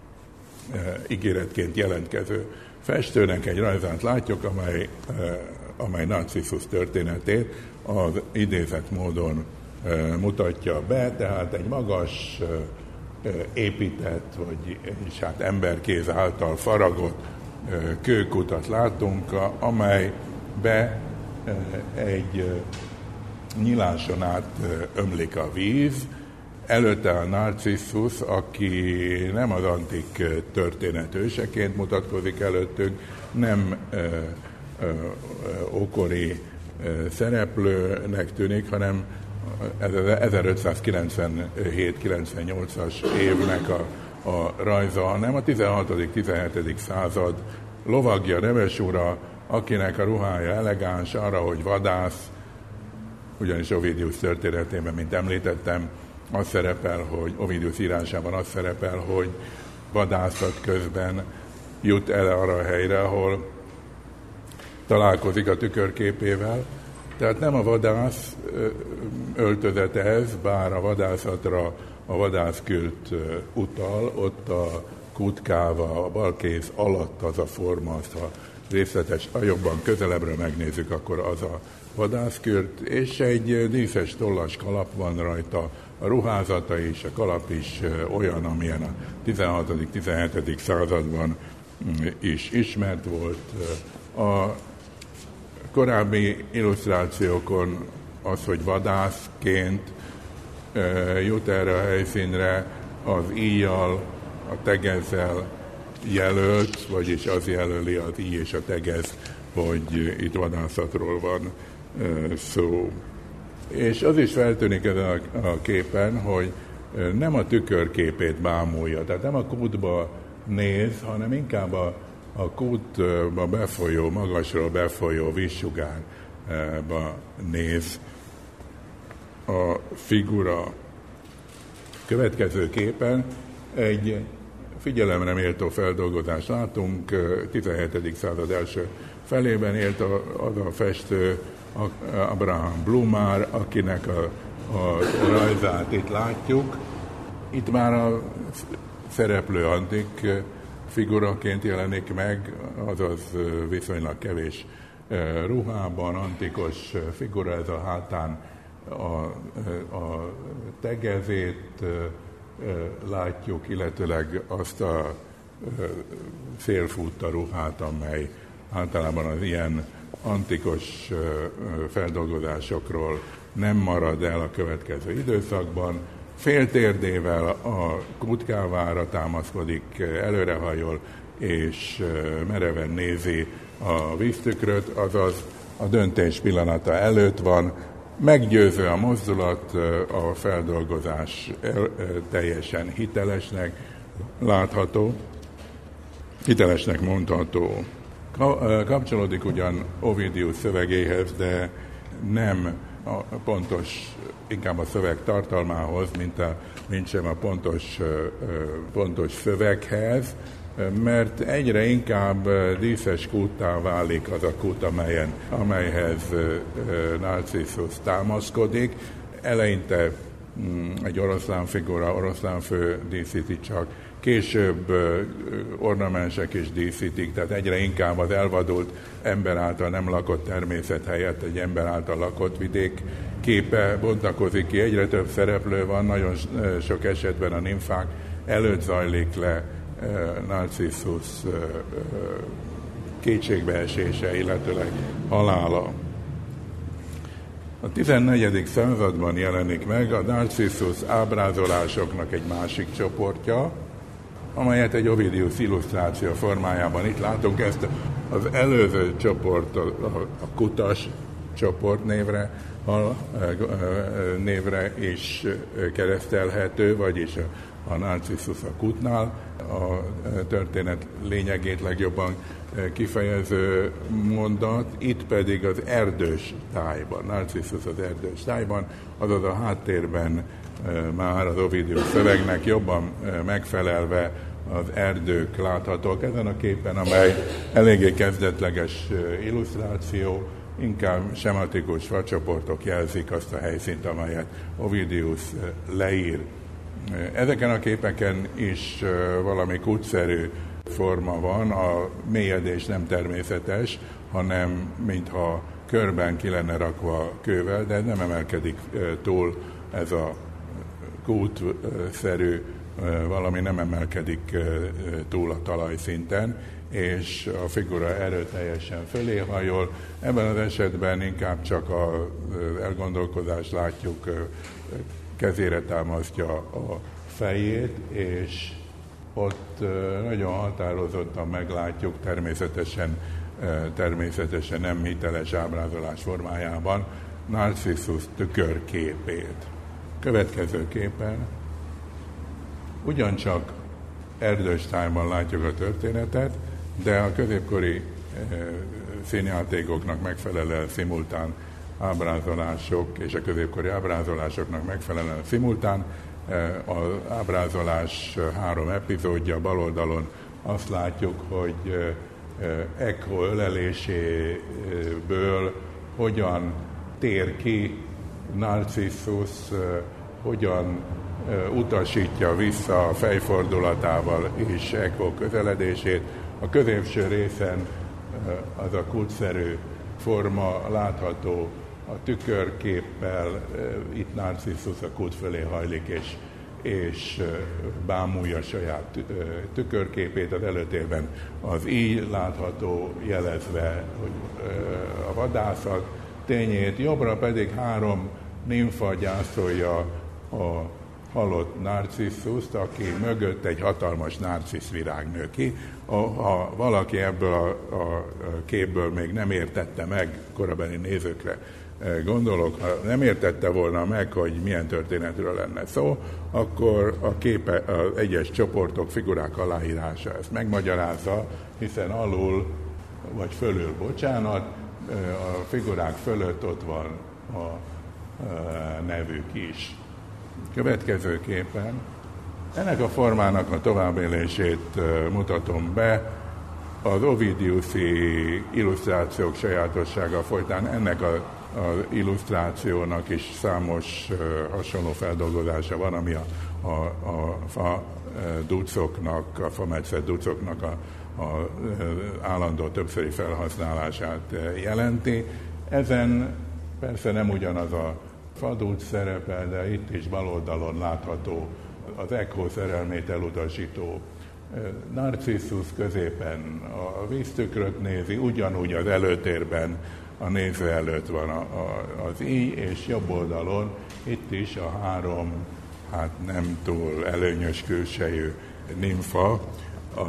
e, ígéretként jelentkező festőnek egy rajzát látjuk, amely, e, amely Narcissus történetét az idézett módon e, mutatja be, tehát egy magas, e, épített, vagy és hát emberkéz által faragott kőkutat látunk, amelybe egy nyiláson át ömlik a víz. Előtte a Narcissus, aki nem az antik történet őseként mutatkozik előttünk, nem ö, ö, ókori ö, szereplőnek tűnik, hanem ez az ezerötszázkilencvenhét kilencvennyolcas évnek a a rajza, hanem a tizenhatodik-tizenhetedik század lovagja, nemesura, akinek a ruhája elegáns, arra, hogy vadász, ugyanis Ovidius történetében, mint említettem, az szerepel, hogy Ovidius írásában az szerepel, hogy vadászat közben jut el arra a helyre, ahol találkozik a tükörképével. Tehát nem a vadász öltözet ez, bár a vadászatra a vadászkült utal, ott a kutkával, a balkéz alatt az a forma, azt ha részletes, ha jobban közelebbről megnézzük, akkor az a vadászkürt, és egy díszes tollas kalap van rajta, a ruházata is, a kalap is olyan, amilyen a tizenhatodik-tizenhetedik században is ismert volt. A korábbi illusztrációkon az, hogy vadászként jut erre a helyszínre, az íjjal, a tegezzel jelölt, vagyis az jelöli az íj és a tegez, hogy itt vadászatról van szó. És az is feltűnik ezen a képen, hogy nem a tükörképét bámulja, tehát nem a kútba néz, hanem inkább a, a kútba befolyó, magasról befolyó vízsugárba néz a figura. Következő képen egy figyelemre méltó feldolgozást látunk, tizenhetedik század első felében élt az a festő, Abraham Blumár, akinek a, a rajzát itt látjuk. Itt már a szereplő antik figuraként jelenik meg, azaz viszonylag kevés ruhában, antikos figura, ez a hátán a, a tegezét látjuk, illetőleg azt a félfutta ruhát, amely általában az ilyen antikos feldolgozásokról nem marad el a következő időszakban. Féltérdével a kutkávára támaszkodik, előrehajol és mereven nézi a víztükröt, azaz a döntés pillanata előtt van, meggyőző a mozdulat, a feldolgozás teljesen hitelesnek látható, hitelesnek mondható. Kapcsolódik ugyan Ovidius szövegéhez, de nem a pontos, inkább a szöveg tartalmához, mint, a, mint sem a pontos, pontos szöveghez, mert egyre inkább díszes kúttá válik az a kút, amelyen, amelyhez Narcissus támaszkodik. Eleinte egy oroszlán figura, oroszlán fő díszíti csak, később ornamensek is díszítik, tehát egyre inkább az elvadult ember által nem lakott természet helyett egy ember által lakott vidék képe bontakozik ki, egyre több szereplő van, nagyon sok esetben a nimfák előtt zajlik le Narcissus kétségbeesése, illetőleg halála. A tizennegyedik században jelenik meg a Narcissus ábrázolásoknak egy másik csoportja, amelyet egy Ovidius illusztráció formájában itt látunk. Ezt az előző csoport, a, a, a kutas csoport névre, a, névre is keresztelhető, vagyis a, a Narcissus a kutnál. A történet lényegét legjobban kifejező mondat, itt pedig az erdős tájban, Narcissus az erdős tájban, azaz a háttérben már az Ovidius szövegnek jobban megfelelve az erdők láthatók ezen a képen, amely eléggé kezdetleges illusztráció, inkább sematikus facsoportok jelzik azt a helyszínt, amelyet Ovidius leír. Ezeken a képeken is valami kútszerű forma van, a mélyedés nem természetes, hanem mintha körben ki lenne rakva kővel, de nem emelkedik túl ez a kútszerű valami, nem emelkedik túl a talajszinten, és a figura erőteljesen fölé hajol. Ebben az esetben inkább csak az elgondolkodást látjuk, kezére támasztja a fejét, és ott nagyon határozottan meglátjuk, természetesen, természetesen nem hiteles ábrázolás formájában, Narcissus tükörképét. Következő képen ugyancsak erdős tájban látjuk a történetet, de a középkori színjátékoknak megfelelően szimultán ábrázolások, és a középkori ábrázolásoknak megfelelően szimultán az ábrázolás három epizódja, bal oldalon azt látjuk, hogy Echo öleléséből hogyan tér ki Narcissus, hogyan utasítja vissza a fejfordulatával és Echo közeledését. A középső részen az a kútszerű forma látható a tükörképpel, itt Narcissus a kút fölé hajlik, és, és bámulja saját tükörképét, az előtérben az íj látható, jelezve hogy a vadászat tényét, jobbra pedig három nimfa gyászolja a halott Narcisszust, aki mögött egy hatalmas narcisz virág nő ki. Ha valaki ebből a, a képből még nem értette meg, korabeli nézőkre gondolok, ha nem értette volna meg, hogy milyen történetről lenne szó, akkor a képe, az egyes csoportok, figurák aláírása ezt megmagyarázza, hiszen alul vagy fölül, bocsánat, a figurák fölött ott van a nevük is. Következő képen ennek a formának a továbbélését mutatom be, az ovidiuszi illusztrációk sajátossága folytán ennek a, az illusztrációnak is számos hasonló feldolgozása van, ami a, a, a fa ducoknak, a fametszett ducoknak a, a állandó többszöri felhasználását jelenti. Ezen persze nem ugyanaz a fadúc szerepel, de itt is bal oldalon látható az Echo szerelmét elutasító Narcissus, középen a víztükröt nézi, ugyanúgy az előtérben a néző előtt van a, a, az íj, és jobb oldalon itt is a három, hát nem túl előnyös külsejű nimfa a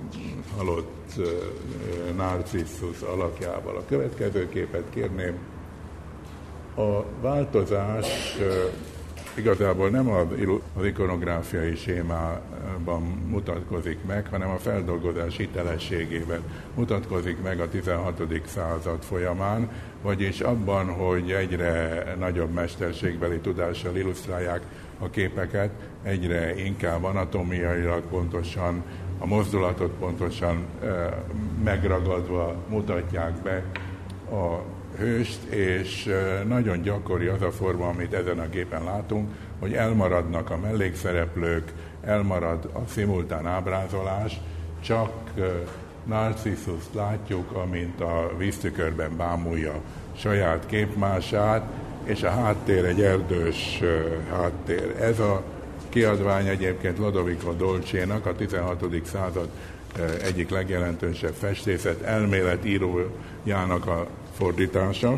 halott uh, Narcissus alakjával. A következő képet kérném. A változás igazából nem az ikonográfiai sémában mutatkozik meg, hanem a feldolgozás hitelességében mutatkozik meg a tizenhatodik század folyamán, vagyis abban, hogy egyre nagyobb mesterségbeli tudással illusztrálják a képeket, egyre inkább anatómiailag pontosan, a mozdulatot pontosan megragadva mutatják be a hőst, és nagyon gyakori az a forma, amit ezen a gépen látunk, hogy elmaradnak a mellékszereplők, elmarad a szimultán ábrázolás, csak Narcisszust látjuk, amint a víztükörben bámulja saját képmását, és a háttér egy erdős háttér. Ez a kiadvány egyébként Lodovico Dolcénak, a tizenhatodik század egyik legjelentősebb festészet elméletírójának a fordítása.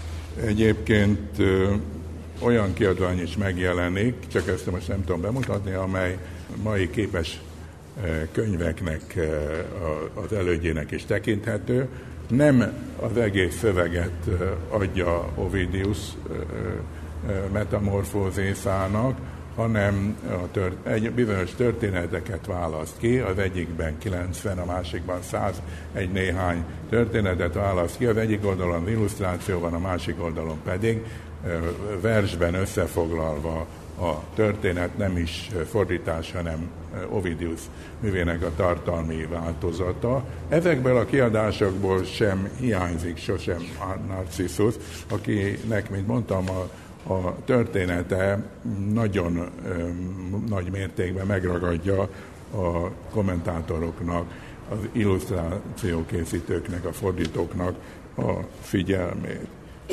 Egyébként ö, olyan kiadvány is megjelenik, csak ezt most nem tudom bemutatni, amely mai képes ö, könyveknek ö, az elődjének is tekinthető. Nem az egész szöveget ö, adja Ovidius ö, ö, metamorfózészának, hanem a tört, egy bizonyos történeteket választ ki, az egyikben kilencven, a másikban száz egy néhány történetet választ ki, az egyik oldalon illusztráció van, a másik oldalon pedig versben összefoglalva a történet, nem is fordítás, hanem Ovidius művének a tartalmi változata. Ezekből a kiadásokból sem hiányzik sosem Narcissus, akinek, mint mondtam, a A története nagyon ö, nagy mértékben megragadja a kommentátoroknak, az illusztrációkészítőknek, a fordítóknak a figyelmét.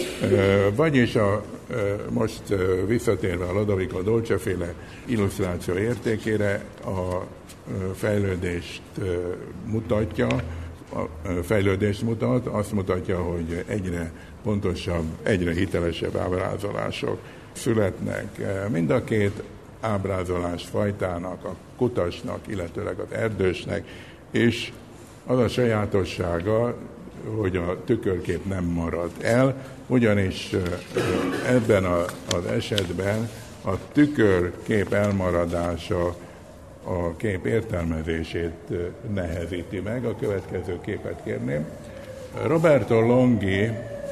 Ö, vagyis a, ö, most ö, visszatérve a Lodovico Dolce féle illusztráció értékére, a ö, fejlődést ö, mutatja, a ö, fejlődést mutat, azt mutatja, hogy egyre pontosabb, egyre hitelesebb ábrázolások születnek. Mind a két ábrázolás fajtának, a kutasnak, illetőleg az erdősnek, és az a sajátossága, hogy a tükörkép nem marad el, ugyanis ebben az esetben a tükörkép elmaradása a kép értelmezését nehezíti meg. A következő képet kérném. Roberto Longhi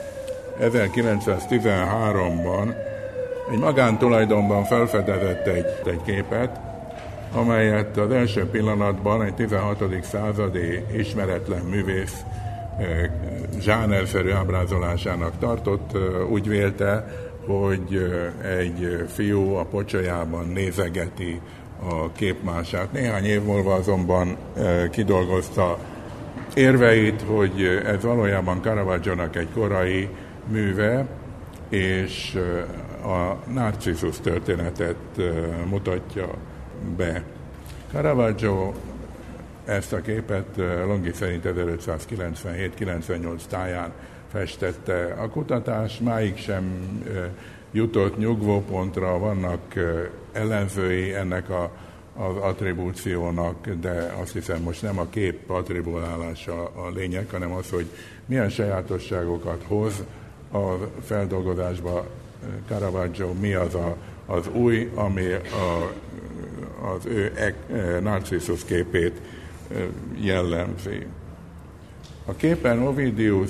ezerkilencszáztizenháromban egy magántulajdonban felfedezett egy, egy képet, amelyet az első pillanatban egy tizenhatodik századi ismeretlen művész zsánerszerű ábrázolásának tartott. Úgy vélte, hogy egy fiú a pocsolyában nézegeti a képmását. Néhány év múlva azonban kidolgozta érveit, hogy ez valójában Caravaggionak egy korai műve, és a Narcissus történetet mutatja be. Caravaggio ezt a képet Longhi szerint ezerötszázkilencvenhét kilencvennyolc táján festette. A kutatás máig sem jutott nyugvópontra, vannak ellenzői ennek a, az attribúciónak, de azt hiszem most nem a kép attribuálása a lényeg, hanem az, hogy milyen sajátosságokat hoz a feldolgozásba Caravaggio, mi az a, az új, ami a, az ő Narcissus képét jellemzi. A képen Ovidius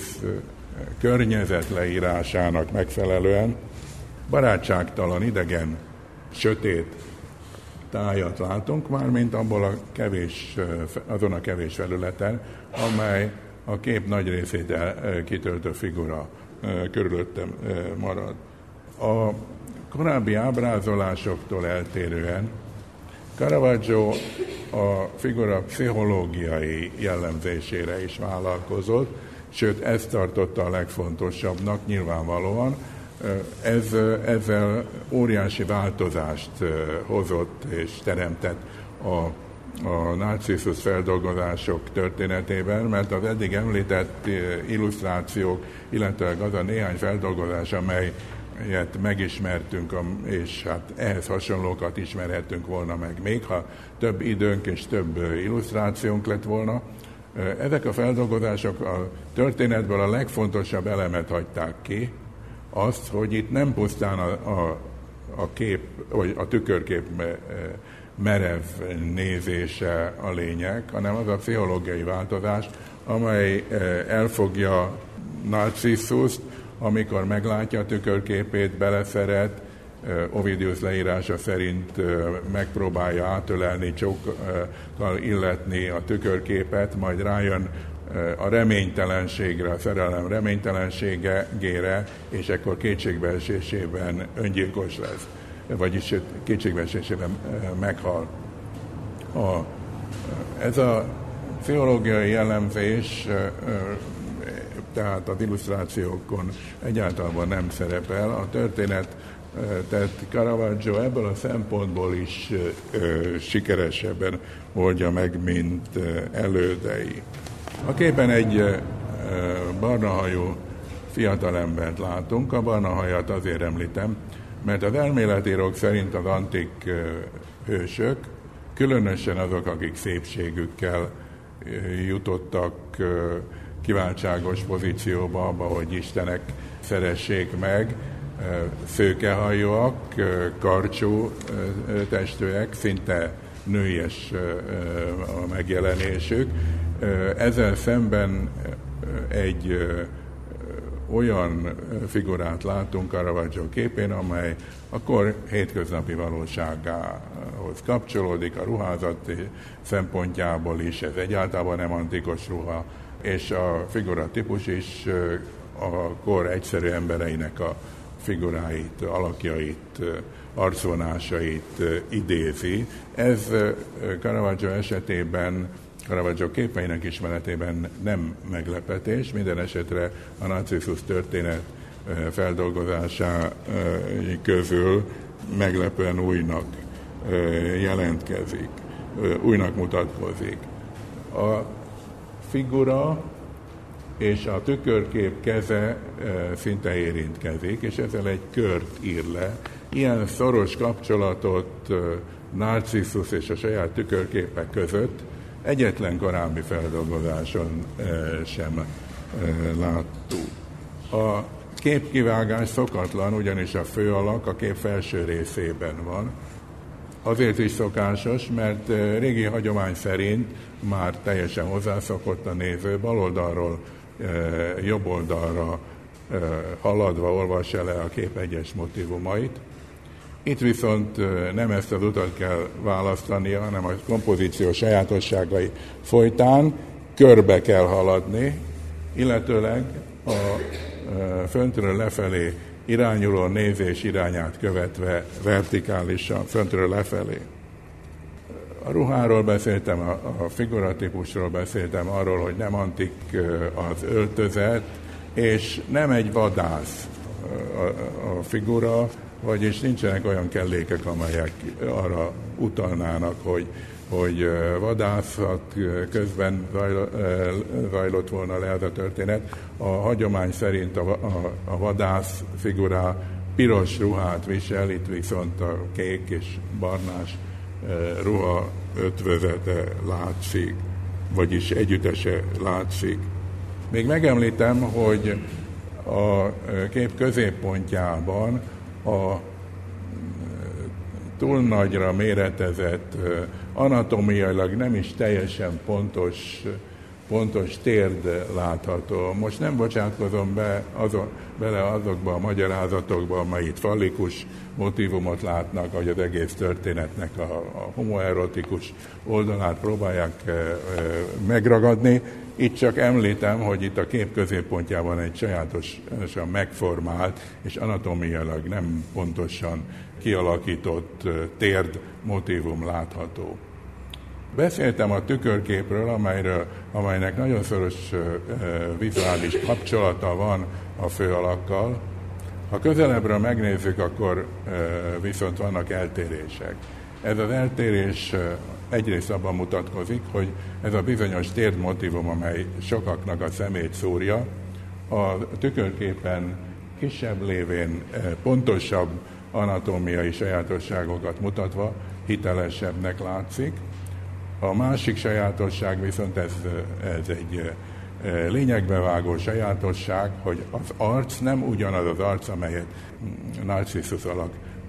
környezetleírásának megfelelően barátságtalan, idegen, sötét tájat látunk, mármint abból a kevés, azon a kevés felületen, amely a kép nagy részét kitöltő figura körülöttem marad. A korábbi ábrázolásoktól eltérően Caravaggio a figura pszichológiai jellemzésére is vállalkozott, sőt, ezt tartotta a legfontosabbnak nyilvánvalóan. Ez, ezzel óriási változást hozott és teremtett a, a Narcissus feldolgozások történetében, mert az eddig említett illusztrációk, illetve az a néhány feldolgozás, amelyet megismertünk, és hát ehhez hasonlókat ismerhettünk volna meg még, ha több időnk és több illusztrációnk lett volna. Ezek a feldolgozások a történetből a legfontosabb elemet hagyták ki, azt, hogy itt nem pusztán a, a, a kép, vagy a tükörkép merev nézése a lényeg, hanem az a pszichológiai változás, amely elfogja Narcisszust, amikor meglátja a tükörképét, beleszeret, Ovidius leírása szerint megpróbálja átölelni, csókkal illetni a tükörképet, majd rájön a reménytelenségre, a szerelem reménytelenségére, és akkor kétségbeesésében öngyilkos lesz, vagyis kétségbeesésében meghal. A, ez a pszichológiai jellemzés tehát az illusztrációkon egyáltalán nem szerepel. A történet tehát Caravaggio ebből a szempontból is ö, sikeresebben oldja meg, mint ö, elődei. A képen egy ö, barnahajú fiatalembert látunk. A barna hajat azért említem, mert az elméletírók szerint az antik ö, hősök, különösen azok, akik szépségükkel ö, jutottak ö, kiváltságos pozícióba, abba, hogy istenek szeressék meg, szőkehajúak, karcsú testűek, szinte nőies a megjelenésük. Ezzel szemben egy olyan figurát látunk Caravaggio képén, amely a kor hétköznapi valóságához kapcsolódik, a ruházat szempontjából is, ez egyáltalán nem antikus ruha, és a figura típus is a kor egyszerű embereinek a figuráit, alakjait, arcvonásait idézi. Ez Caravaggio esetében, Caravaggio képeinek ismeretében nem meglepetés, minden esetre a Narcissus történet feldolgozásá közül meglepően újnak jelentkezik, újnak mutatkozik. A figura és a tükörkép keze e, szinte érintkezik, és ezzel egy kört ír le. Ilyen szoros kapcsolatot e, Narcissus és a saját tükörképek között egyetlen korábbi feldolgozáson e, sem e, láttuk. A képkivágás szokatlan, ugyanis a főalak a kép felső részében van. Azért is szokásos, mert e, régi hagyomány szerint már teljesen hozzászokott a néző, bal oldalról jobb oldalra haladva olvassa le a kép egyes motívumait. Itt viszont nem ezt az utat kell választania, hanem a kompozíció sajátosságai folytán körbe kell haladni, illetőleg a föntről lefelé irányuló nézés irányát követve vertikálisan, föntről lefelé. A ruháról beszéltem, a, a figuratípusról beszéltem, arról, hogy nem antik az öltözet, és nem egy vadász a, a figura, vagyis nincsenek olyan kellékek, amelyek arra utalnának, hogy, hogy vadászat közben zajlott volna le ez a történet. A hagyomány szerint a, a, a vadász figura piros ruhát visel, itt viszont a kék és barnás ruha ötvözete látszik, vagyis együttese látszik. Még megemlítem, hogy a kép középpontjában a túl nagyra méretezett, anatomiailag nem is teljesen pontos, pontos térd látható. Most nem bocsátkozom be azon, bele azokba a magyarázatokba, amely itt fallikus motívumot látnak, hogy az egész történetnek a, a homoerotikus oldalát próbálják e, e, megragadni. Itt csak említem, hogy itt a kép középpontjában egy sajátosan megformált és anatomiailag nem pontosan kialakított térd motívum látható. Beszéltem a tükörképről, amelyről, amelynek nagyon szoros e, vizuális kapcsolata van a főalakkal. Ha közelebbről megnézzük, akkor e, viszont vannak eltérések. Ez az eltérés e, egyrészt abban mutatkozik, hogy ez a bizonyos térdmotívum, amely sokaknak a szemét szúrja, a tükörképen kisebb lévén e, pontosabb anatómiai sajátosságokat mutatva hitelesebbnek látszik. A másik sajátosság viszont ez, ez egy lényegbevágó sajátosság, hogy az arc nem ugyanaz az arc, amelyet Narcissus alak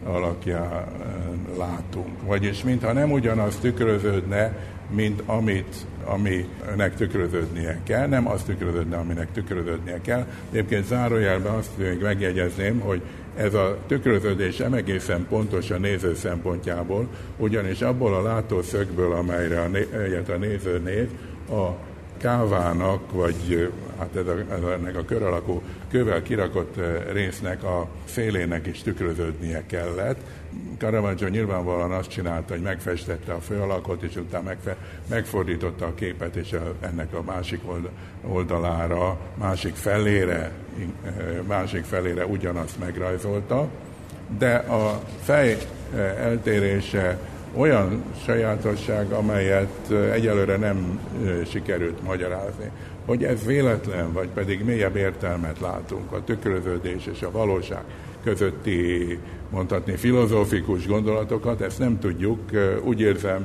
alakján látunk. Vagyis mintha nem ugyanaz tükröződne, mint amit, aminek tükröződnie kell, nem az tükröződne, aminek tükröződnie kell. Egyébként zárójelben azt még megjegyezném, hogy ez a tükröződés nem egészen pontos a néző szempontjából, ugyanis abból a látószögből, amelyre a, né- a néző néz, a kávának, vagy hát ez a, ez ennek a kör alakú kővel kirakott résznek a szélének is tükröződnie kellett. Caravaggio nyilvánvalóan azt csinálta, hogy megfestette a főalakot, és utána megfe- megfordította a képet, és a, ennek a másik oldalára, másik felére, másik felére ugyanazt megrajzolta, de a fej eltérése olyan sajátosság, amelyet egyelőre nem sikerült magyarázni. Hogy ez véletlen, vagy pedig mélyebb értelmet látunk a tükröződés és a valóság közötti, mondhatni, filozófikus gondolatokat, ezt nem tudjuk. Úgy érzem,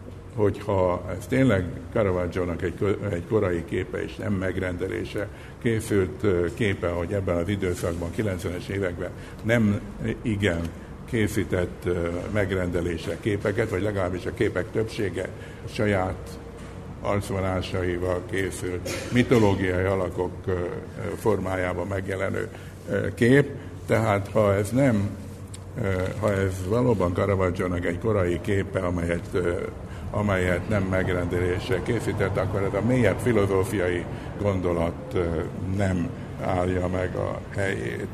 hogyha ez tényleg Caravaggiónak egy, egy korai képe és nem megrendelése készült képe, hogy ebben az időszakban, kilencvenes években nem igen készített megrendelésre képeket, vagy legalábbis a képek többsége saját arcvonásaival készült mitológiai alakok formájában megjelenő kép. Tehát ha ez nem, ha ez valóban Caravaggiónak egy korai képe, amelyet, amelyet nem megrendelésre készített, akkor ez a mélyebb filozófiai gondolat nem állja meg a helyét.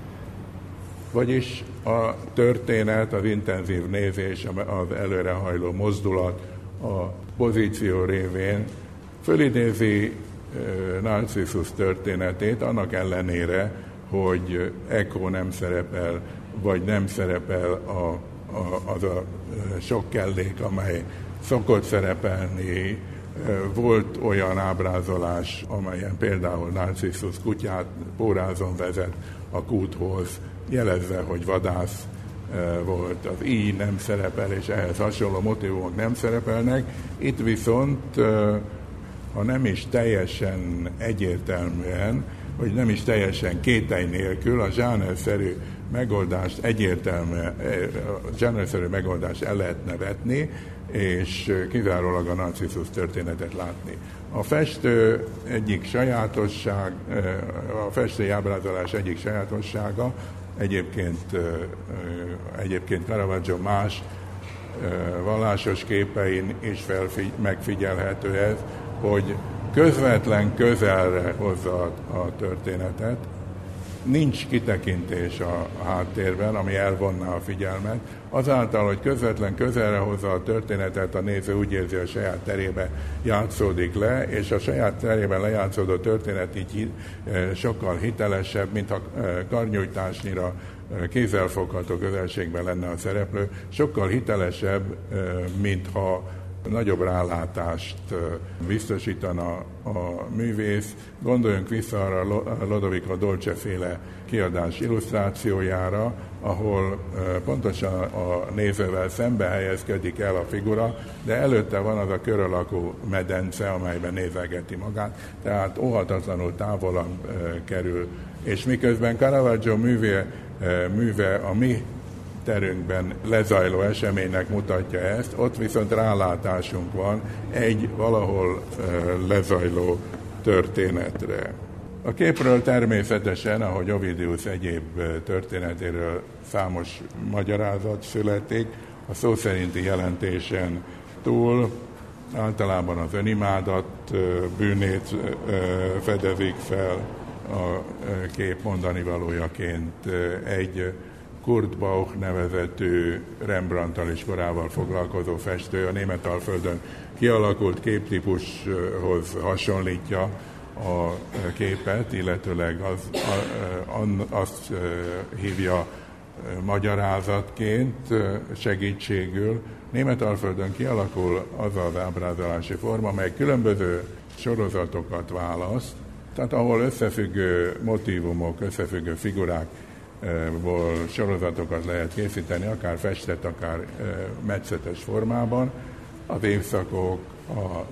Vagyis a történet, az intenzív nézés, az előrehajló mozdulat a pozíció révén fölidézi Narcissus történetét, annak ellenére, hogy Eco nem szerepel, vagy nem szerepel a, a, az a sok kellék, amely szokott szerepelni. Volt olyan ábrázolás, amelyen például Narcissus kutyát pórázon vezet a kúthoz, jelezve, hogy vadász volt, az íj nem szerepel, és ehhez hasonló motívumok nem szerepelnek. Itt viszont, ha nem is teljesen egyértelműen, vagy nem is teljesen kételj nélkül, a zsánerszerű megoldást egyértelműen, zsánerszerű megoldást el lehetne vetni, és kizárólag a Narcissus történetet látni. A festő egyik sajátosság, a festői ábrázolás egyik sajátossága, egyébként, egyébként Caravaggio más vallásos képein is felfigy- megfigyelhető ez, hogy közvetlen közelre hozza a történetet, nincs kitekintés a háttérben, ami elvonná a figyelmet. Azáltal, hogy közvetlen közelre hozza a történetet, a néző úgy érzi, a saját terébe játszódik le, és a saját terében lejátszódó történet így sokkal hitelesebb, mint ha karnyújtásnyira kézzelfogható közelségben lenne a szereplő, sokkal hitelesebb, mintha nagyobb rálátást biztosítana a művész. Gondoljunk vissza arra a Lodovico Dolce-féle kiadás illusztrációjára, ahol pontosan a nézővel szembe helyezkedik el a figura, de előtte van az a kör alakú medence, amelyben nézegeti magát, tehát óhatatlanul távolabb kerül. És miközben Caravaggio műve, műve a mi terünkben lezajló eseménynek mutatja ezt, ott viszont rálátásunk van egy valahol lezajló történetre. A képről természetesen, ahogy Ovidius egyéb történetéről számos magyarázat születik, a szó szerinti jelentésen túl általában az önimádat bűnét fedezik fel a kép mondani valójaként. Egy Kurt Bauch nevezetű Rembrandttal és korával foglalkozó festő a Németalföldön kialakult képtípushoz hasonlítja a képet, illetőleg az, a, azt hívja magyarázatként, segítségül. Németalföldön kialakul az az ábrázolási forma, amely különböző sorozatokat választ, tehát ahol összefüggő motívumok, összefüggő figurák ból sorozatokat lehet készíteni, akár festett, akár metszetes formában, az évszakok, a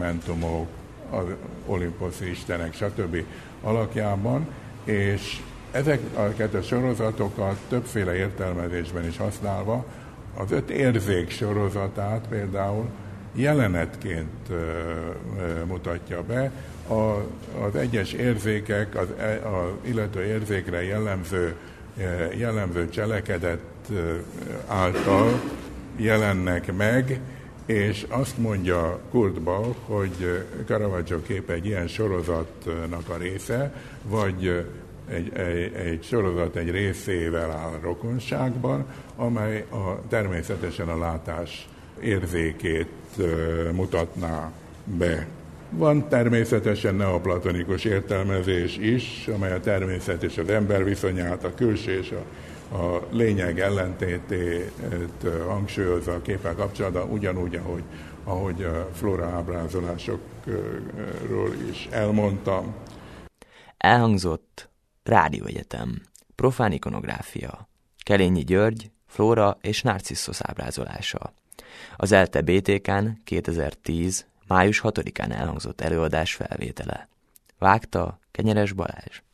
temperamentumok, az olimposzi istenek, stb. Alakjában, és Ezeket a sorozatokat többféle értelmezésben is használva, az öt érzék sorozatát például jelenetként mutatja be. A, az egyes érzékek, az, az illető érzékre jellemző, jellemző cselekedet által jelennek meg, és azt mondja Kurt Bauch, hogy Caravaggio kép egy ilyen sorozatnak a része, vagy egy, egy, egy sorozat egy részével áll rokonságban, amely a, természetesen a látás érzékét mutatná be. Van természetesen neoplatonikus értelmezés is, amely a természet és az ember viszonyát, a külső és a, a lényeg ellentétét hangsúlyozza a képpel kapcsolatban, ugyanúgy, ahogy, ahogy a flóra ábrázolásokról is elmondtam. Elhangzott Rádióegyetem, profán ikonográfia, Kelényi György, flóra és narcisszus ábrázolása. Az ELTE bé té ká-n kétezer-tíz. május hatodikán elhangzott előadás felvétele. Vágta Kenyeres Balázs.